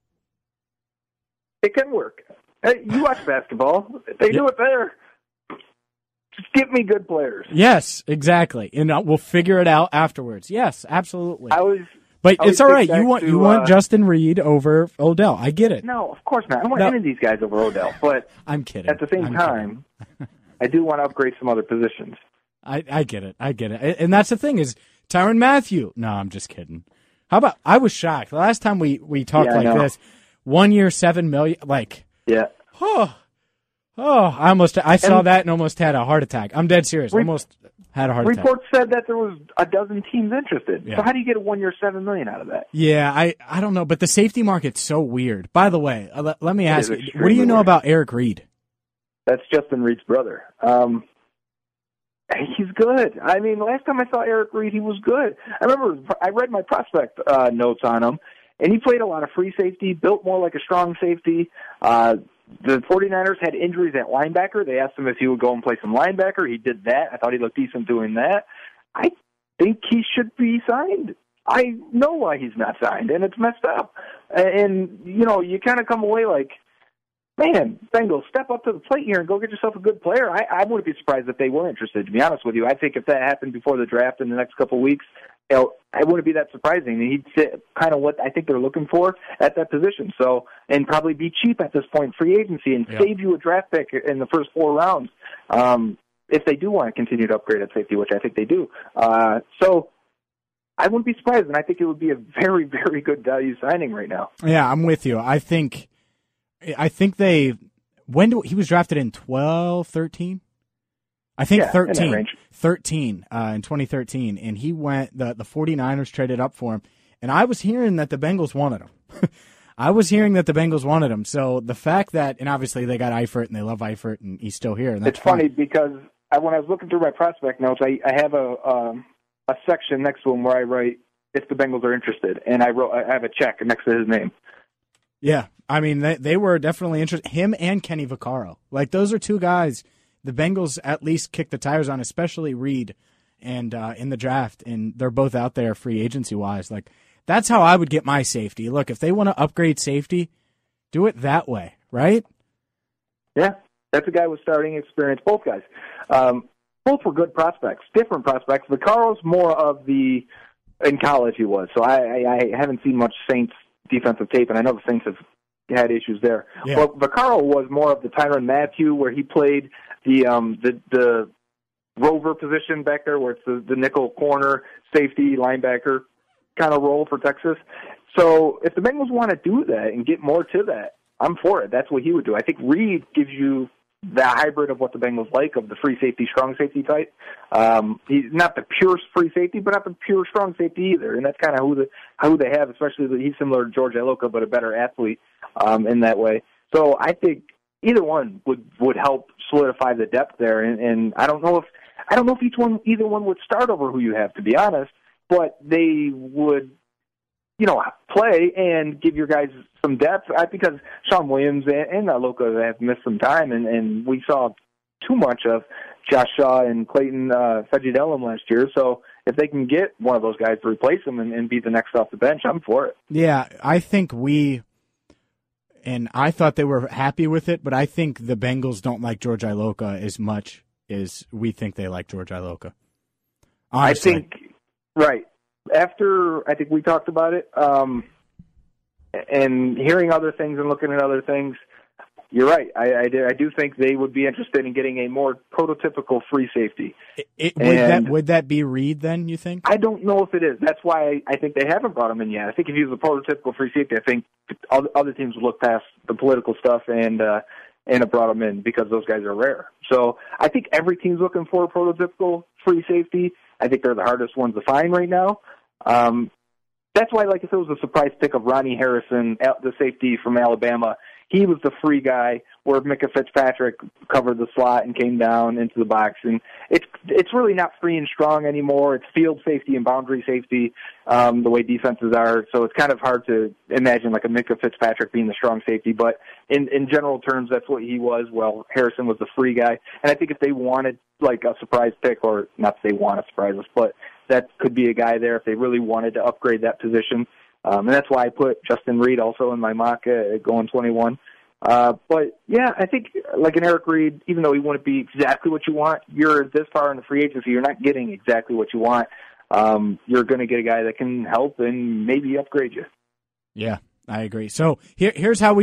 S2: It can work. Hey, you watch basketball. They do it there. Just give me good players.
S1: Yes, exactly. And uh, we'll figure it out afterwards. Yes, absolutely.
S2: I was...
S1: But it's all right. You want
S2: to,
S1: you want
S2: uh,
S1: Justin Reed over Odell. I get it.
S2: No, of course not. I don't want
S1: no.
S2: any of these guys over Odell. But
S1: I'm kidding.
S2: at the same
S1: I'm
S2: time, I do want to upgrade some other positions.
S1: I, I get it. I get it. And that's the thing is Tyrann Mathieu. No, I'm just kidding. How about, I was shocked. The last time we, we talked
S2: yeah,
S1: like this, one year, seven million, like,
S2: yeah.
S1: Oh, oh, I almost, I saw and that and almost had a heart attack. I'm dead serious.
S2: Re-
S1: almost had a heart
S2: reports
S1: attack.
S2: Reports said that there was a dozen teams interested.
S1: Yeah.
S2: So how do you get a one year, seven million out of that?
S1: Yeah, I, I don't know, but the safety market's so weird. By the way, uh, let, let me ask you, what do you know weird. about Eric Reed?
S2: That's Justin Reed's brother. Um, he's good. I mean, last time I saw Eric Reed, he was good. I remember I read my prospect uh, notes on him, and he played a lot of free safety, built more like a strong safety. Uh, the 49ers had injuries at linebacker. They asked him if he would go and play some linebacker. He did that. I thought he looked decent doing that. I think he should be signed. I know why he's not signed, and it's messed up. And, you know, you kind of come away like, man, Bengals, step up to the plate here and go get yourself a good player. I, I wouldn't be surprised if they were interested, to be honest with you. I think if that happened before the draft in the next couple of weeks, you know, it wouldn't be that surprising. He'd sit kind of what I think they're looking for at that position. So, and probably be cheap at this point, free agency, and yep. save you a draft pick in the first four rounds um, if they do want to continue to upgrade at safety, which I think they do. Uh, so, I wouldn't be surprised, and I think it would be a very, very good value signing right now.
S1: Yeah, I'm with you. I think, I think they. When do he was drafted in twelve, thirteen? I think
S2: yeah,
S1: thirteen.
S2: In that range.
S1: thirteen uh, in twenty thirteen, and he went. The the 49ers traded up for him, and I was hearing that the Bengals wanted him. I was hearing that the Bengals wanted him. So the fact that, and obviously they got Eifert, and they love Eifert, and he's still here. And that's
S2: it's funny
S1: fine.
S2: because I, when I was looking through my prospect notes, I, I have a. Um, a section next to him where I write, if the Bengals are interested, and I wrote, I have a check next to his name.
S1: Yeah, I mean, they, they were definitely interested. Him and Kenny Vaccaro. Like, those are two guys the Bengals at least kicked the tires on, especially Reed and uh, in the draft, and they're both out there free agency-wise. Like, that's how I would get my safety. Look, if they want to upgrade safety, do it that way, right?
S2: Yeah, that's a guy with starting experience, both guys. Um, Both were good prospects, different prospects. Vaccaro's more of the, in college he was, so I, I, I haven't seen much Saints defensive tape, and I know the Saints have had issues there.
S1: Yeah.
S2: But Vaccaro was more of the Tyrann Mathieu, where he played the um, the, the rover position back there, where it's the, the nickel corner, safety, linebacker kind of role for Texas. So if the Bengals want to do that and get more to that, I'm for it. That's what he would do. I think Reed gives you the hybrid of what the Bengals like, of the free safety, strong safety type. Um, he's not the pure free safety, but not the pure strong safety either. And that's kind of who the who they have, especially that he's similar to George Iloka, but a better athlete um, in that way. So I think either one would, would help solidify the depth there. And, and I don't know if I don't know if each one either one would start over who you have, to be honest, but they would, you know, play and give your guys some depth, I, because Sean Williams and, and Iloka have missed some time, and, and we saw too much of Josh Shaw and Clayton uh, Fedgidelum last year. So if they can get one of those guys to replace them and, and be the next off the bench, I'm for it.
S1: Yeah, I think we, and I thought they were happy with it, but I think the Bengals don't like George Iloka as much as we think they like George Iloka. Honestly.
S2: I think, right. After, I think we talked about it, um, and hearing other things and looking at other things, you're right. I, I, do, I do think they would be interested in getting a more prototypical free safety.
S1: It, it, would, that, would that be Reed then, you think?
S2: I don't know if it is. That's why I, I think they haven't brought him in yet. I think if he was a prototypical free safety, I think other, other teams would look past the political stuff and uh, and have brought him in because those guys are rare. So I think every team's looking for a prototypical free safety. I think they're the hardest ones to find right now. Um, that's why, like, if it was a surprise pick of Ronnie Harrison, the safety from Alabama, he was the free guy where Micah Fitzpatrick covered the slot and came down into the box. And it's it's really not free and strong anymore. It's field safety and boundary safety, um, the way defenses are. So it's kind of hard to imagine like a Micah Fitzpatrick being the strong safety. But in, in general terms, that's what he was. Well, Harrison was the free guy. And I think if they wanted like a surprise pick, or not that they want to surprise us, but that could be a guy there if they really wanted to upgrade that position. Um, and that's why I put Justin Reed also in my mock uh, going twenty-one. Uh, but, yeah, I think like an Eric Reed, even though he wouldn't be exactly what you want, you're this far in the free agency, you're not getting exactly what you want. Um, you're going to get a guy that can help and maybe upgrade you.
S1: Yeah, I agree. So here, here's how we do it.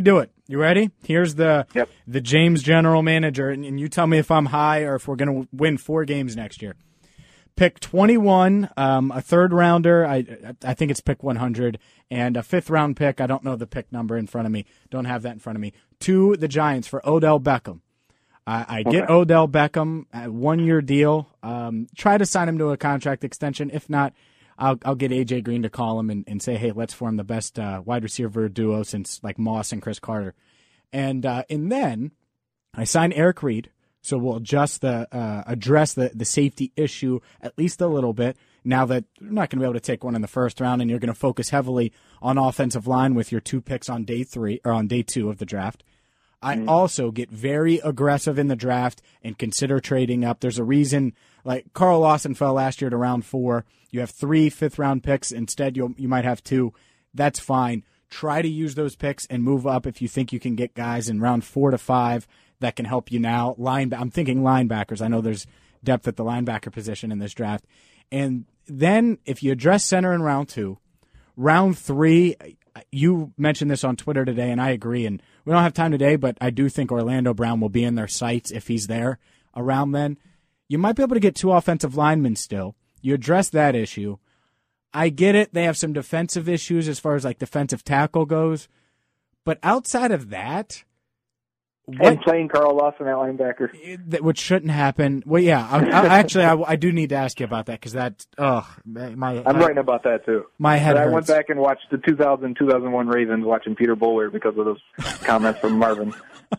S1: You ready? Here's the
S2: yep.
S1: the James general manager, and, and you tell me if I'm high or if we're going to win four games next year. Pick twenty-one, um, a third rounder. I I think it's pick one hundred, and a fifth round pick. I don't know the pick number in front of me. Don't have that in front of me. To the Giants for Odell Beckham. I, I get
S2: okay.
S1: Odell Beckham, a one-year deal. Um, try to sign him to a contract extension. If not, I'll, I'll get A J Green to call him and, and say, hey, let's form the best uh, wide receiver duo since like Moss and Chris Carter. And uh, and then I sign Eric Reed, so we'll adjust the uh, address the, the safety issue at least a little bit. Now that you're not going to be able to take one in the first round, and you're going to focus heavily on offensive line with your two picks on day three or on day two of the draft. I mm-hmm. also get very aggressive in the draft and consider trading up. There's a reason, like Carl Lawson fell last year to round four. You have three fifth-round picks. Instead, you you might have two. That's fine. Try to use those picks and move up if you think you can get guys in round four to five that can help you now. Line, I'm thinking linebackers. I know there's depth at the linebacker position in this draft. And then if you address center in round two, round three, you mentioned this on Twitter today, and I agree, and we don't have time today, but I do think Orlando Brown will be in their sights if he's there around then. You might be able to get two offensive linemen still. You address that issue. I get it. They have some defensive issues as far as like defensive tackle goes. But outside of that,
S2: what, and playing Carl Lawson at linebacker,
S1: which shouldn't happen. Well, yeah, I, I, actually, I, I do need to ask you about that because that, oh, my.
S2: I'm
S1: I,
S2: writing about that too.
S1: My head
S2: but
S1: hurts.
S2: I went back and watched the two thousand, two thousand one Ravens watching Peter Boulware because of those comments from Marvin.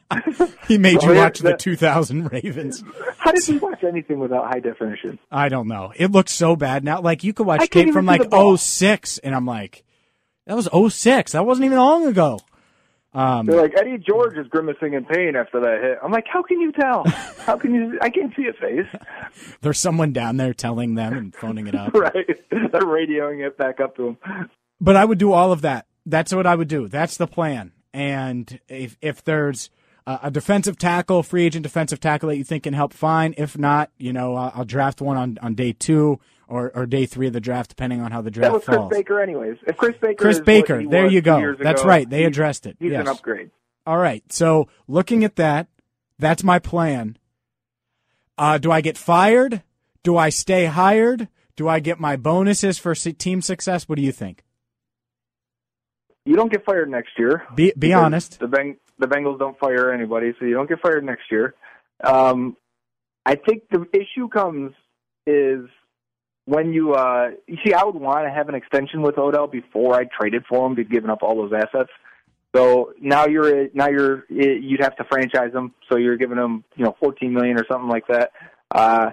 S1: He made
S2: well,
S1: you watch
S2: that,
S1: the two thousand Ravens.
S2: How did you watch anything without high definition?
S1: I don't know. It looks so bad now. Like you could watch tape from like oh six, and I'm like, that was oh six. That wasn't even long ago. Um,
S2: They're like, Eddie George is grimacing in pain after that hit. I'm like, how can you tell? How can you? I can't see his face.
S1: There's someone down there telling them and phoning it up.
S2: Right. They're radioing it back up to him.
S1: But I would do all of that. That's what I would do. That's the plan. And if if there's a, a defensive tackle, free agent defensive tackle that you think can help, fine. If not, you know, I'll, I'll draft one on, on day two. Or, or day three of the draft, depending on how the draft
S2: falls. That was
S1: falls.
S2: Chris Baker anyways. If Chris Baker
S1: Chris
S2: is
S1: Baker,
S2: what he
S1: there
S2: was
S1: you go.
S2: years
S1: That's
S2: ago,
S1: right. They
S2: he's,
S1: addressed it.
S2: He's
S1: yes.
S2: an upgrade.
S1: All right. So looking at that, that's my plan. Uh, do I get fired? Do I stay hired? Do I get my bonuses for team success? What do you think?
S2: You don't get fired next year.
S1: Be be honest.
S2: The Beng- the Bengals don't fire anybody, so you don't get fired next year. Um, I think the issue comes is when you, uh, you see, I would want to have an extension with Odell before I traded for him, to giving up all those assets. So now you're now you're you'd have to franchise him. So you're giving him you know fourteen million or something like that. Uh,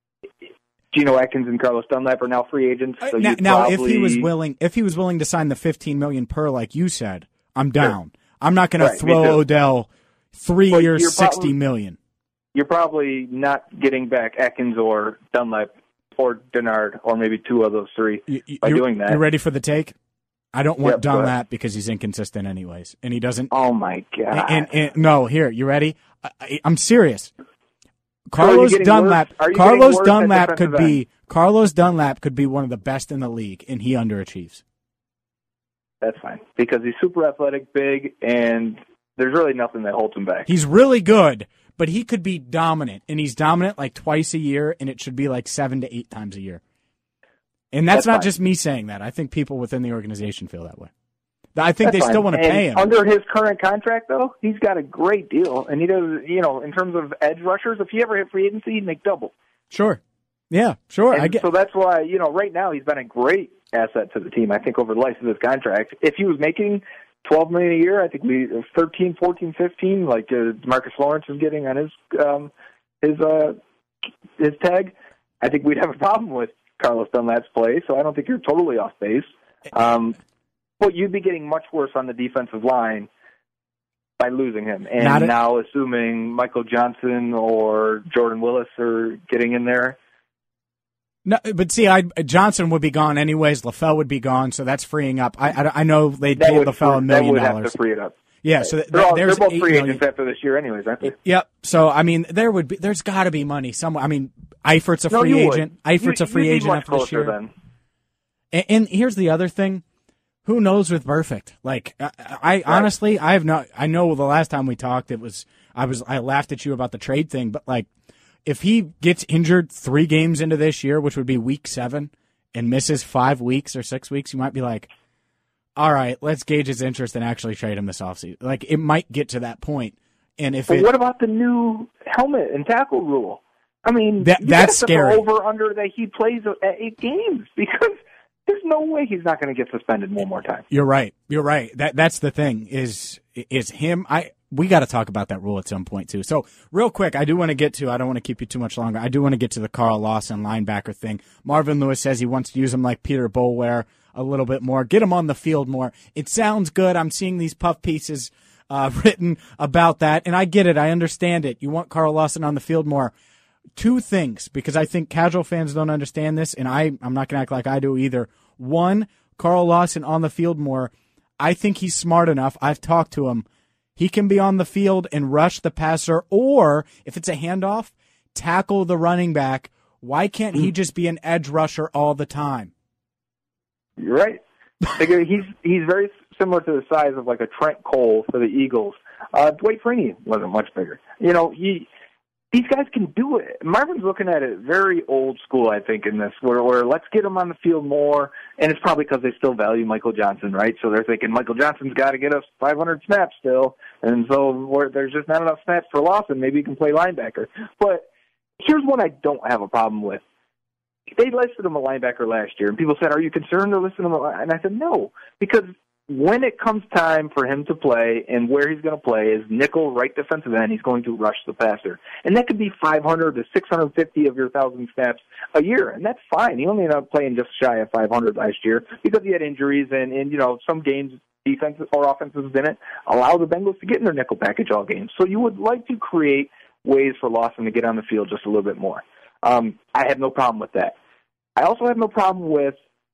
S2: Geno Atkins and Carlos Dunlap are now free agents. So
S1: now, now
S2: probably...
S1: if he was willing, if he was willing to sign the fifteen million per, like you said, I'm down. Sure. I'm not going right, to throw Odell three but years, sixty probably, million.
S2: You're probably not getting back Atkins or Dunlap or Denard, or maybe two of those three you, you, by doing that.
S1: You ready for the take? I don't want
S2: yep,
S1: Dunlap because he's inconsistent anyways, and he doesn't.
S2: Oh my god!
S1: And, and, and, no, here, you ready? I, I'm serious. Carlos
S2: so
S1: Dunlap.
S2: worse,
S1: Carlos Dunlap could be end? Carlos Dunlap could be one of the best in the league, and he underachieves.
S2: That's fine because he's super athletic, big, and there's really nothing that holds him back.
S1: He's really good. But he could be dominant, and he's dominant like twice a year, and it should be like seven to eight times a year. And that's, that's not fine. Just me saying that. I think people within the organization feel that way. I think that's they fine. Still want to
S2: and
S1: pay him.
S2: Under his current contract, though, he's got a great deal. And he does, you know, in terms of edge rushers, if he ever hit free agency, he'd make double.
S1: Sure. Yeah, sure.
S2: And
S1: I get.
S2: So that's why, you know, right now he's been a great asset to the team, I think, over the life of his contract. If he was making twelve million dollars a year, I think we thirteen, fourteen, fifteen, like uh, Marcus Lawrence is getting on his um, his uh, his tag. I think we'd have a problem with Carlos Dunlap's play. So I don't think you're totally off base. Um, but you'd be getting much worse on the defensive line by losing him. And a- now, assuming Michael Johnson or Jordan Willis are getting in there.
S1: No, but see, I Johnson would be gone anyways. LaFell would be gone, so that's freeing up. I, I, I know they'd pay LaFell a million
S2: dollars. That would
S1: dollars.
S2: have to free it up.
S1: Yeah, so th-
S2: they're, all,
S1: there's
S2: they're both free
S1: million.
S2: agents after this year, anyways, aren't they?
S1: Yep. So I mean, there would be, there's got to be money somewhere. I mean, Eifert's a
S2: no,
S1: free agent. Eifert's
S2: you,
S1: a free agent after this year.
S2: Then.
S1: And, and here's the other thing: who knows with Burfict? Like, I, I right. honestly, I have not. I know the last time we talked, it was I was I laughed at you about the trade thing, but like, if he gets injured three games into this year, which would be week seven, and misses five weeks or six weeks, you might be like, all right, let's gauge his interest and actually trade him this offseason. Like, it might get to that point. And if
S2: but
S1: it,
S2: what about the new helmet and tackle rule? I mean,
S1: that, that's scary.
S2: Over under that he plays at eight games because there's no way he's not going to get suspended one more time.
S1: You're right. You're right. That that's the thing is is him. I we got to talk about that rule at some point too. So real quick, I do want to get to. I don't want to keep you too much longer. I do want to get to the Carl Lawson linebacker thing. Marvin Lewis says he wants to use him like Peter Boulware a little bit more, get him on the field more. It sounds good. I'm seeing these puff pieces uh, written about that, and I get it. I understand it. You want Carl Lawson on the field more. Two things, because I think casual fans don't understand this, and I, I'm not going to act like I do either. One, Carl Lawson on the field more. I think he's smart enough. I've talked to him. He can be on the field and rush the passer, or if it's a handoff, tackle the running back. Why can't he just be an edge rusher all the time?
S2: You're right. he's he's very similar to the size of like a Trent Cole for the Eagles. Uh, Dwight Freeney wasn't much bigger. You know, he these guys can do it. Marvin's looking at it very old school, I think, in this, where, where let's get him on the field more, and it's probably because they still value Michael Johnson, right? So they're thinking Michael Johnson's got to get us five hundred snaps still, and so we're, there's just not enough snaps for Lawson. Maybe he can play linebacker. But here's what I don't have a problem with. They listed him a linebacker last year, and people said, are you concerned they're listing him a linebacker? And I said, no, because when it comes time for him to play and where he's going to play is nickel right defensive end, he's going to rush the passer. And that could be five hundred to six hundred fifty of your one thousand snaps a year, and that's fine. He only ended up playing just shy of five hundred last year because he had injuries, and, and you know, some games defenses or offenses didn't allow the Bengals to get in their nickel package all games. So you would like to create ways for Lawson to get on the field just a little bit more. Um, I have no problem with that. I also have no problem with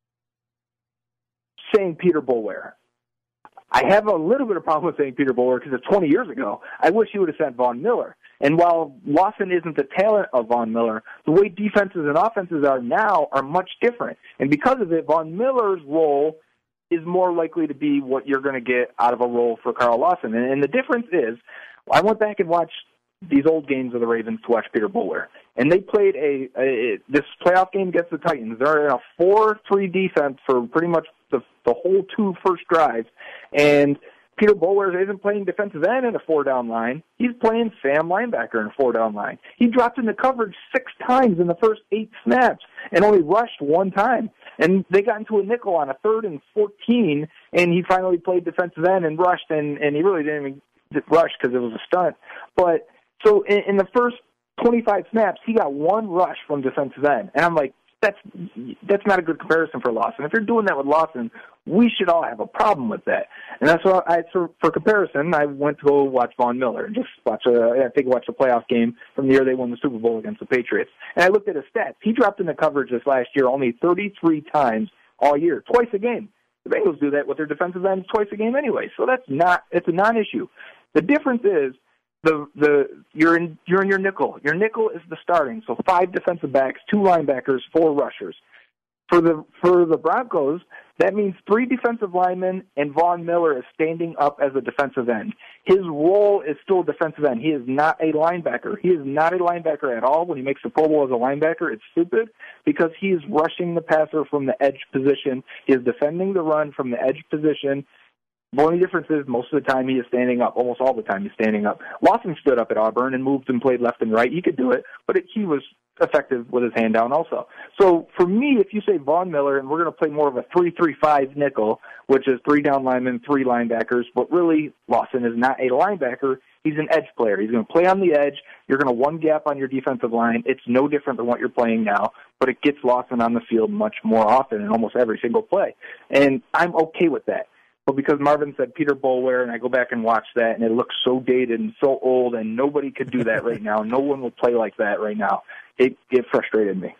S2: saying Peter Boulware. I have a little bit of problem with saying Peter Boulware because it's twenty years ago. I wish he would have sent Von Miller. And while Lawson isn't the talent of Von Miller, the way defenses and offenses are now are much different. And because of it, Von Miller's role is more likely to be what you're going to get out of a role for Carl Lawson. And, and the difference is, I went back and watched these old games of the Ravens to watch Peter Boulware. And they played a, a this playoff game against the Titans. They're in a four three defense for pretty much the, the whole two first drives. And Peter Boulware isn't playing defensive end in a four-down line. He's playing Sam linebacker in a four-down line. He dropped into coverage six times in the first eight snaps and only rushed one time. And they got into a nickel on a third and fourteen, and he finally played defensive end and rushed, and, and he really didn't even rush because it was a stunt. But so in, in the first twenty-five snaps, he got one rush from defensive end. And I'm like, that's that's not a good comparison for Lawson. If you're doing that with Lawson, we should all have a problem with that. And that's why I, for, for comparison, I went to go watch Von Miller and just watch a, I think watch a playoff game from the year they won the Super Bowl against the Patriots. And I looked at his stats. He dropped into coverage this last year only thirty-three times all year, twice a game. The Bengals do that with their defensive ends twice a game anyway. So that's not, it's a non-issue. The difference is, The the you're in you're in your nickel. Your nickel is the starting. So five defensive backs, two linebackers, four rushers. For the for the Broncos, that means three defensive linemen and Von Miller is standing up as a defensive end. His role is still defensive end. He is not a linebacker. He is not a linebacker at all. When he makes the Pro Bowl as a linebacker, it's stupid because he is rushing the passer from the edge position. He is defending the run from the edge position. The only difference is most of the time he is standing up. Almost all the time he's standing up. Lawson stood up at Auburn and moved and played left and right. He could do it, but it, he was effective with his hand down also. So for me, if you say Von Miller, and we're going to play more of a three three five nickel, which is three down linemen, three linebackers, but really Lawson is not a linebacker. He's an edge player. He's going to play on the edge. You're going to one gap on your defensive line. It's no different than what you're playing now, but it gets Lawson on the field much more often in almost every single play. And I'm okay with that. But because Marvin said Peter Boulware, and I go back and watch that, and it looks so dated and so old, and nobody could do that right now. No one will play like that right now. It, it frustrated me.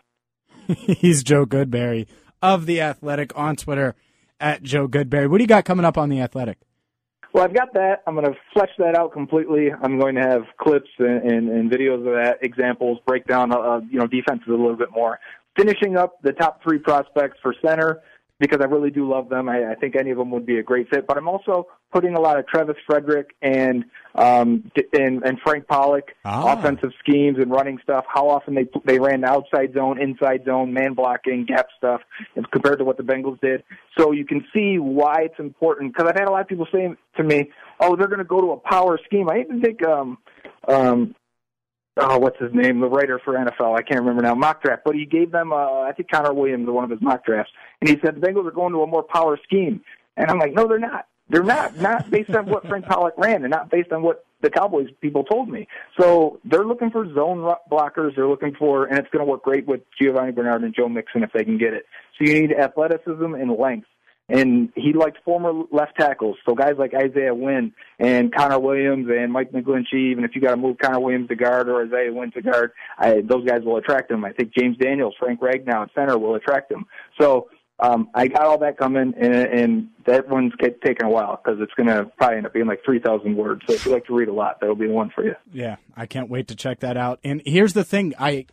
S1: He's Joe Goodberry of The Athletic on Twitter at Joe Goodberry. What do you got coming up on The Athletic?
S2: Well, I've got that. I'm going to flesh that out completely. I'm going to have clips and, and, and videos of that, examples, break down uh, you know, defenses a little bit more. Finishing up the top three prospects for center. because I really do love them. I, I think any of them would be a great fit. But I'm also putting a lot of Travis Frederick and um, and, and Frank Pollock
S1: ah.
S2: offensive schemes and running stuff. How often they they ran the outside zone, inside zone, man blocking, gap stuff, compared to what the Bengals did. So you can see why it's important. Because I've had a lot of people saying to me, "Oh, they're going to go to a power scheme." I even think. Um, um, Oh, what's his name? The writer for N F L. I can't remember now. Mock draft. But he gave them, uh, I think Connor Williams, one of his mock drafts. And he said the Bengals are going to a more power scheme. And I'm like, no, they're not. They're not. Not based on what Frank Pollock ran and not based on what the Cowboys people told me. So they're looking for zone blockers. They're looking for, and it's going to work great with Giovanni Bernard and Joe Mixon if they can get it. So you need athleticism and length. And he liked former left tackles, so guys like Isaiah Wynn and Connor Williams and Mike McGlinchey, even if you got to move Connor Williams to guard or Isaiah Wynn to guard, I, those guys will attract him. I think James Daniels, Frank Ragnow at center will attract him. So um, I got all that coming, and, and that one's taking a while because it's going to probably end up being like three thousand words. So if you like to read a lot, that'll be the one for you.
S1: Yeah, I can't wait to check that out. And here's the thing, I...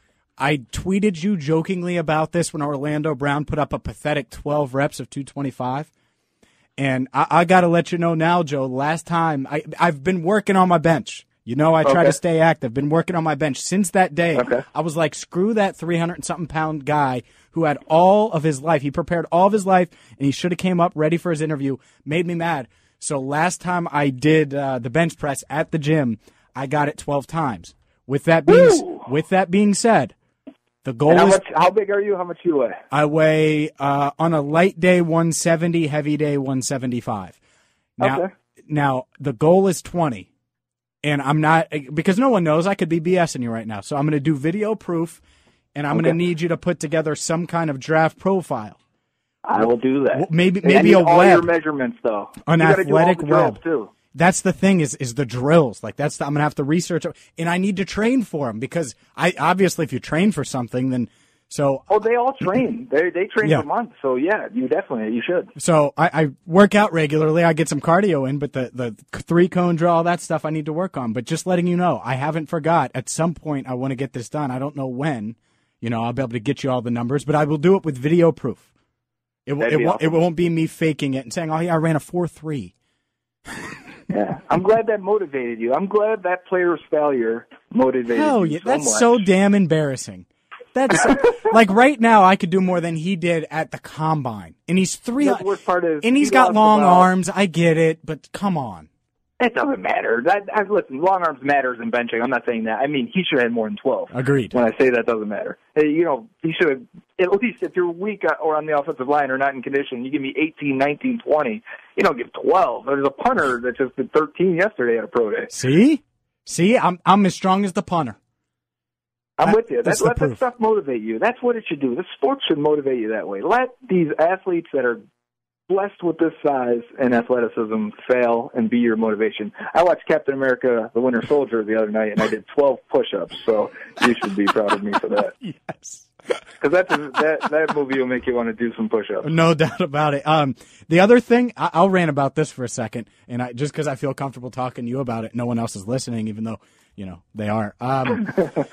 S1: I tweeted you jokingly about this when Orlando Brown put up a pathetic twelve reps of two twenty-five. And I, I got to let you know now, Joe, last time, I, I've been working on my bench. You know, I try
S2: okay.
S1: to stay active. Been working on my bench since that day.
S2: Okay.
S1: I was like, screw that three hundred and something pound guy who had all of his life. He prepared all of his life, and he should have came up ready for his interview. Made me mad. So last time I did uh, the bench press at the gym, I got it twelve times. With that being, with that being said, the goal
S2: and how
S1: is.
S2: Much, how big are you? How much do you weigh?
S1: I weigh uh, on a light day one seventy, heavy day one seventy-five. Now,
S2: okay.
S1: now the goal is twenty, and I'm not because no one knows I could be BSing you right now. So I'm going to do video proof, and I'm
S2: okay.
S1: going to need you to put together some kind of draft profile.
S2: I will do that.
S1: Maybe
S2: and
S1: maybe
S2: I
S1: a
S2: need all
S1: web.
S2: your measurements though.
S1: An
S2: you
S1: athletic
S2: do all the
S1: web
S2: too.
S1: That's the thing is is the drills. Like that's the, I'm gonna have to research, and I need to train for them because I obviously if you train for something, then so.
S2: Oh, they all train. They they train
S1: yeah.
S2: for months. So yeah, you definitely you should.
S1: So I, I work out regularly. I get some cardio in, but the the three cone drill, all that stuff, I need to work on. But just letting you know, I haven't forgot. At some point, I want to get this done. I don't know when. You know, I'll be able to get you all the numbers, but I will do it with video proof. It will. It won't.
S2: Awesome.
S1: It won't be me faking it and saying, "Oh yeah, I ran a four three."
S2: Yeah, I'm glad that motivated you. I'm glad that player's failure motivated
S1: Hell
S2: you
S1: yeah,
S2: so
S1: that's
S2: much.
S1: so damn embarrassing. That's like right now I could do more than he did at the combine, and he's three.
S2: The worst part is
S1: and he's
S2: he
S1: got long
S2: about,
S1: arms. I get it, but come on.
S2: It doesn't matter. That, I, listen, long arms matters in benching. I'm not saying that. I mean, he should have had more than twelve.
S1: Agreed.
S2: When I say that doesn't matter, hey, you know, he should have. At least if you're weak or on the offensive line or not in condition, you give me eighteen, nineteen, twenty. You don't give twelve. There's a punter that just did thirteen yesterday at a pro day.
S1: See, see, I'm I'm as strong as the punter.
S2: I'm
S1: that,
S2: with you. That's, let that stuff motivate you. That's what it should do. The sport should motivate you that way. Let these athletes that are blessed with this size and athleticism fail and be your motivation. I watched Captain America, the Winter Soldier, the other night, and I did twelve push-ups, so you should be proud of me for that.
S1: Yes.
S2: Because that's a, that, that movie will make you want to do some push-ups.
S1: No doubt about it. Um, the other thing, I, I'll rant about this for a second, and I, just because I feel comfortable talking to you about it, no one else is listening, even though, you know, they are. Um,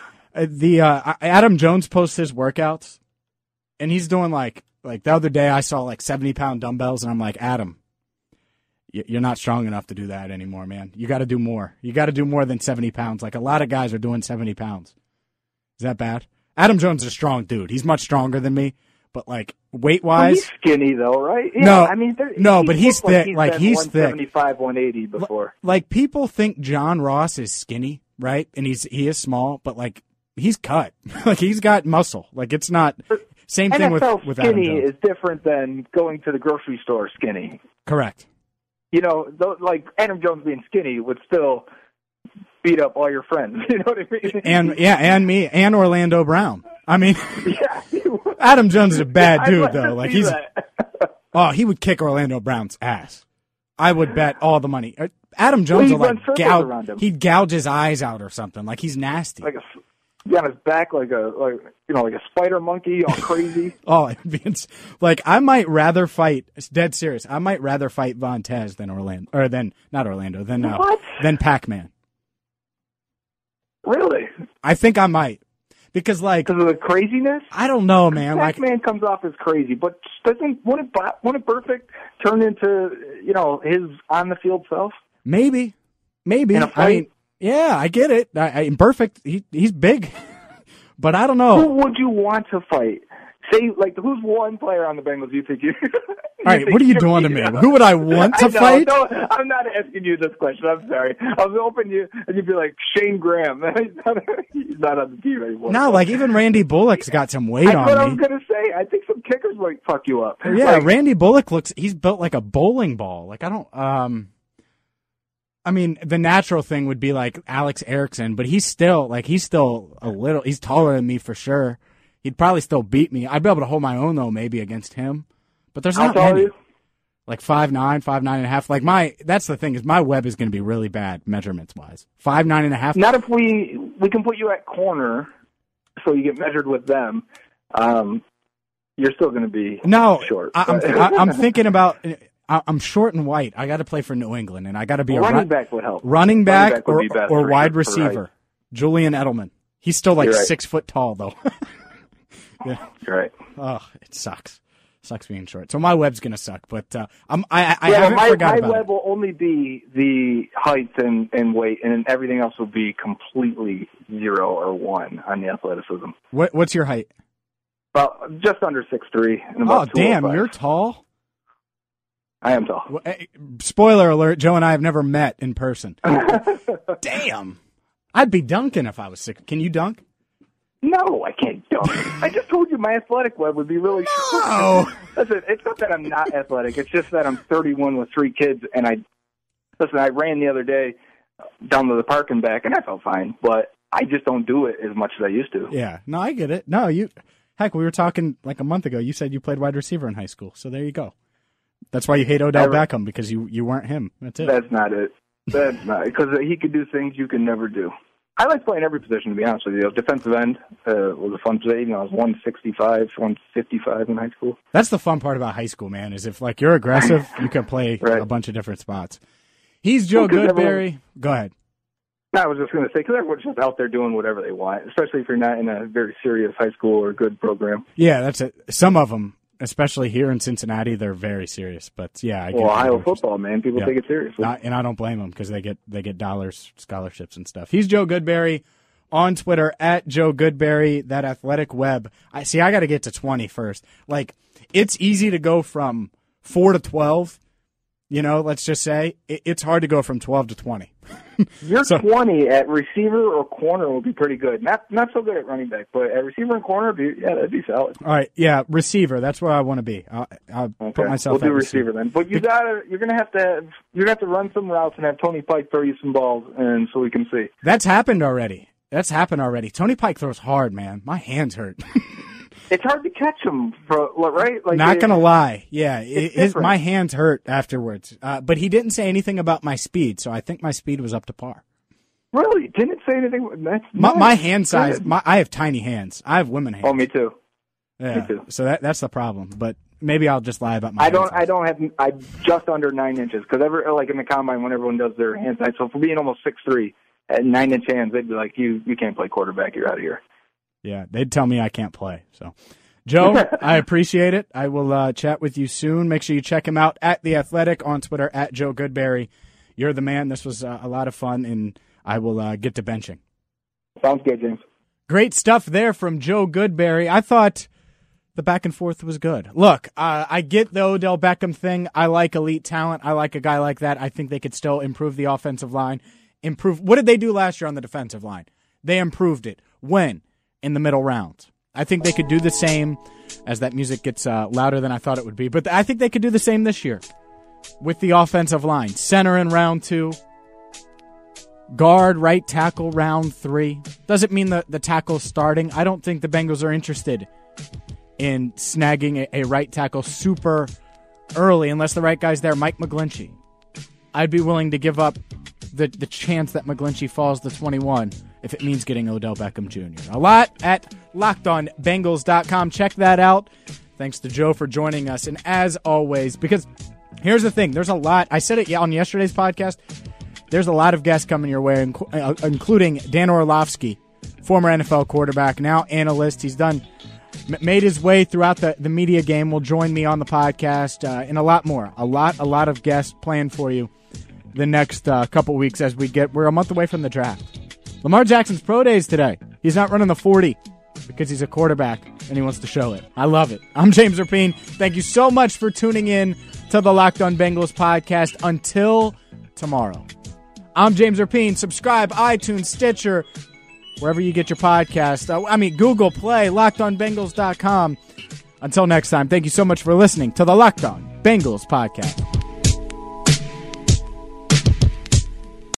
S1: the uh, Adam Jones posts his workouts, and he's doing like, Like the other day I saw like seventy pound dumbbells and I'm like, Adam, you're not strong enough to do that anymore, man. You got to do more. You got to do more than seventy pounds. Like a lot of guys are doing seventy pounds. Is that bad? Adam Jones is a strong dude. He's much stronger than me, but like weight wise.
S2: Well, he's skinny though, right? Yeah,
S1: no,
S2: I mean,
S1: no, but he's thick.
S2: Like he's,
S1: like he's thick.
S2: one seventy-five, one eighty before.
S1: Like people think John Ross is skinny, right? And he's, he is small, but like he's cut. Like he's got muscle. Like it's not. Same thing
S2: N F L
S1: with, with Adam
S2: skinny
S1: Jones.
S2: is different than going to the grocery store skinny.
S1: Correct.
S2: You know, th- like Adam Jones being skinny would still beat up all your friends. You know what I mean?
S1: And yeah, and me, and Orlando Brown. I mean,
S2: yeah,
S1: Adam Jones is a bad dude
S2: like
S1: though. Like he's, oh, he would kick Orlando Brown's ass. I would bet all the money. Adam Jones
S2: well,
S1: will like gouge. He'd gouge his eyes out or something. Like he's nasty.
S2: Like a. On his back like a like you know like a spider monkey all crazy.
S1: Oh, it'd be ins- like I might rather fight. It's dead serious. I might rather fight Vontez than Orlando, or than not Orlando, than uh,
S2: what?
S1: than Pac-Man.
S2: Really?
S1: I think I might Because, like...
S2: Because of the craziness?
S1: I don't know, man. Like,
S2: Pac-Man comes off as crazy, but doesn't wouldn't, wouldn't Perfect turn into, you know, his on-the-field self?
S1: Maybe. Maybe.
S2: In a
S1: I
S2: fight?
S1: mean, yeah, I get it. I, I, Perfect, he, he's big. But I don't know.
S2: Who would you want to fight? Say, like, who's one player on the Bengals you think you... you
S1: All right, what are you doing to me? Who would I want to
S2: I know,
S1: fight?
S2: No, I'm not asking you this question. I'm sorry. I was hoping you, and you'd be like, Shane Graham. he's, not, he's not on the team anymore.
S1: No, like, even Randy Bullock's got some weight
S2: That's
S1: on
S2: what
S1: me.
S2: I was going to say. I think some kickers might fuck you up.
S1: Yeah,
S2: like,
S1: Randy Bullock looks, he's built like a bowling ball. Like, I don't, um... I mean, the natural thing would be like Alex Erickson, but he's still, like, he's still a little, he's taller than me for sure. He'd probably still beat me. I'd be able to hold my own, though, maybe against him. But there's
S2: How
S1: not
S2: tall are
S1: many.
S2: you?
S1: Like five nine, five nine and a half. Like, my, that's the thing, is my web is going to be really bad measurements-wise. five nine and a half.
S2: Not if we, we can put you at corner, so you get measured with them. Um, you're still going to be
S1: no,
S2: short.
S1: I, I'm, I, I'm thinking about, I, I'm short and white. I got to play for New England, and I got to be a
S2: running
S1: run,
S2: back would help.
S1: running back,
S2: Running back would
S1: or,
S2: be best
S1: or
S2: for-
S1: wide
S2: for
S1: receiver.
S2: height.
S1: Julian Edelman. He's still like
S2: You're right.
S1: six foot tall, though. Yeah.
S2: You're right.
S1: Oh, it sucks. Sucks being short. So my web's gonna suck, but uh, I'm, I I
S2: Yeah,
S1: haven't
S2: my,
S1: forgot
S2: my
S1: about
S2: web
S1: it.
S2: will only be the height and, and weight, and then everything else will be completely zero or one on the athleticism.
S1: What what's your height?
S2: About just under six three. And
S1: Oh,
S2: about
S1: damn,
S2: two oh five.
S1: you're tall.
S2: I am tall.
S1: Well, eh, Spoiler alert: Joe and I have never met in person. Damn, I'd be dunking if I was sick. Can you dunk?
S2: No, I can't dunk. I just told you my athletic web would be really short.
S1: Oh,
S2: Listen, it's not that I'm not athletic. It's just that I'm thirty-one with three kids, and I listen. I ran the other day down to the park and back, and I felt fine. But I just don't do it as much as I used to.
S1: yeah. No, I get it. No, you. Heck, we were talking like a month ago. You said you played wide receiver in high school, so there you go. That's why you hate Odell
S2: I-
S1: Beckham, because you you weren't him. That's it.
S2: That's not it. That's not because he could do things you can never do. I like playing every position, to be honest with you. Defensive end uh, was a fun position. I was one sixty-five, one fifty-five in high school.
S1: That's the fun part about high school, man, is if like you're aggressive, you can play
S2: Right.
S1: a bunch of different spots. He's Joe
S2: Well, 'cause
S1: Goodberry.
S2: everyone-
S1: Go ahead.
S2: No, I was just going to say, because everyone's just out there doing whatever they want, especially if you're not in a very serious high school or good program.
S1: Yeah, that's it. Some of them, especially here in Cincinnati, they're very serious. But yeah, I get
S2: Well,
S1: I get
S2: Ohio
S1: what you're
S2: football, man, people
S1: Yeah.
S2: take it seriously.
S1: saying. Not- and I don't blame them because they get they get dollars, scholarships, and stuff. He's Joe Goodberry on Twitter at Joe Goodberry. That athletic web. I see. I got to get to twenty first. Like, it's easy to go from four to twelve. You know, let's just say it, it's hard to go from twelve to twenty.
S2: You're
S1: So-
S2: twenty at receiver or corner will be pretty good. Not not so good at running back, but at receiver and corner, be, yeah, that'd be solid.
S1: All right, yeah, receiver. That's where I want to be. I'll, I'll
S2: Okay.
S1: put myself.
S2: We'll do
S1: at
S2: receiver then. But you gotta, you're gonna have to, have, you're gonna have to run some routes and have Tony Pike throw you some balls, and so we can see.
S1: That's happened already. That's happened already. Tony Pike throws hard, man. My hands hurt.
S2: It's hard to catch him, for, right? Like
S1: Not
S2: it-
S1: gonna lie, yeah, it, his,
S2: different.
S1: my hands hurt afterwards. Uh, but he didn't say anything about my speed, so I think my speed was up to par.
S2: Really didn't say anything. That's
S1: My,
S2: nice.
S1: my hand size,
S2: Good.
S1: my, I have tiny hands. I have women hands.
S2: Oh, me too.
S1: yeah.
S2: me too.
S1: So that that's the problem. But maybe I'll just lie about my.
S2: I don't.
S1: hand size.
S2: I don't have. I'm just under nine inches because ever like in the combine when everyone does their hand size. So for being almost six three at nine inch hands, they'd be like, "You you can't play quarterback. You're out of here."
S1: Yeah, they'd tell me I can't play. So, Joe, I appreciate it. I will uh, chat with you soon. Make sure you check him out at The Athletic on Twitter, at Joe Goodberry. You're the man. This was uh, a lot of fun, and I will uh, get to benching.
S2: Sounds good, James.
S1: Great stuff there from Joe Goodberry. I thought the back and forth was good. Look, uh, I get the Odell Beckham thing. I like elite talent. I like a guy like that. I think they could still improve the offensive line. Improve. What did they do last year on the defensive line? They improved it. When? In the middle rounds. I think they could do the same, as that music gets uh, louder than I thought it would be. But I think they could do the same this year with the offensive line. Center in round two. Guard, right tackle, round three. Doesn't mean the, the tackle's starting. I don't think the Bengals are interested in snagging a, a right tackle super early unless the right guy's there. Mike McGlinchey. I'd be willing to give up the, the chance that McGlinchey falls to twenty-one if it means getting Odell Beckham Junior A lot at locked on bengals dot com. Check that out. Thanks to Joe for joining us. And as always, because here's the thing, there's a lot. I said it on yesterday's podcast. There's a lot of guests coming your way, including Dan Orlovsky former N F L quarterback, now analyst. He's done made his way throughout the, the media game. Will join me on the podcast uh, and a lot more. A lot, a lot of guests planned for you the next uh, couple weeks as we get. We're a month away from the draft. Lamar Jackson's pro days today. He's not running the forty because he's a quarterback and he wants to show it. I love it. I'm James Rapien. Thank you so much for tuning in to the Locked On Bengals podcast. Until tomorrow, I'm James Rapien. Subscribe, iTunes, Stitcher, wherever you get your podcast. Uh, I mean, Google Play, locked on bengals dot com. Until next time, thank you so much for listening to the Locked On Bengals podcast.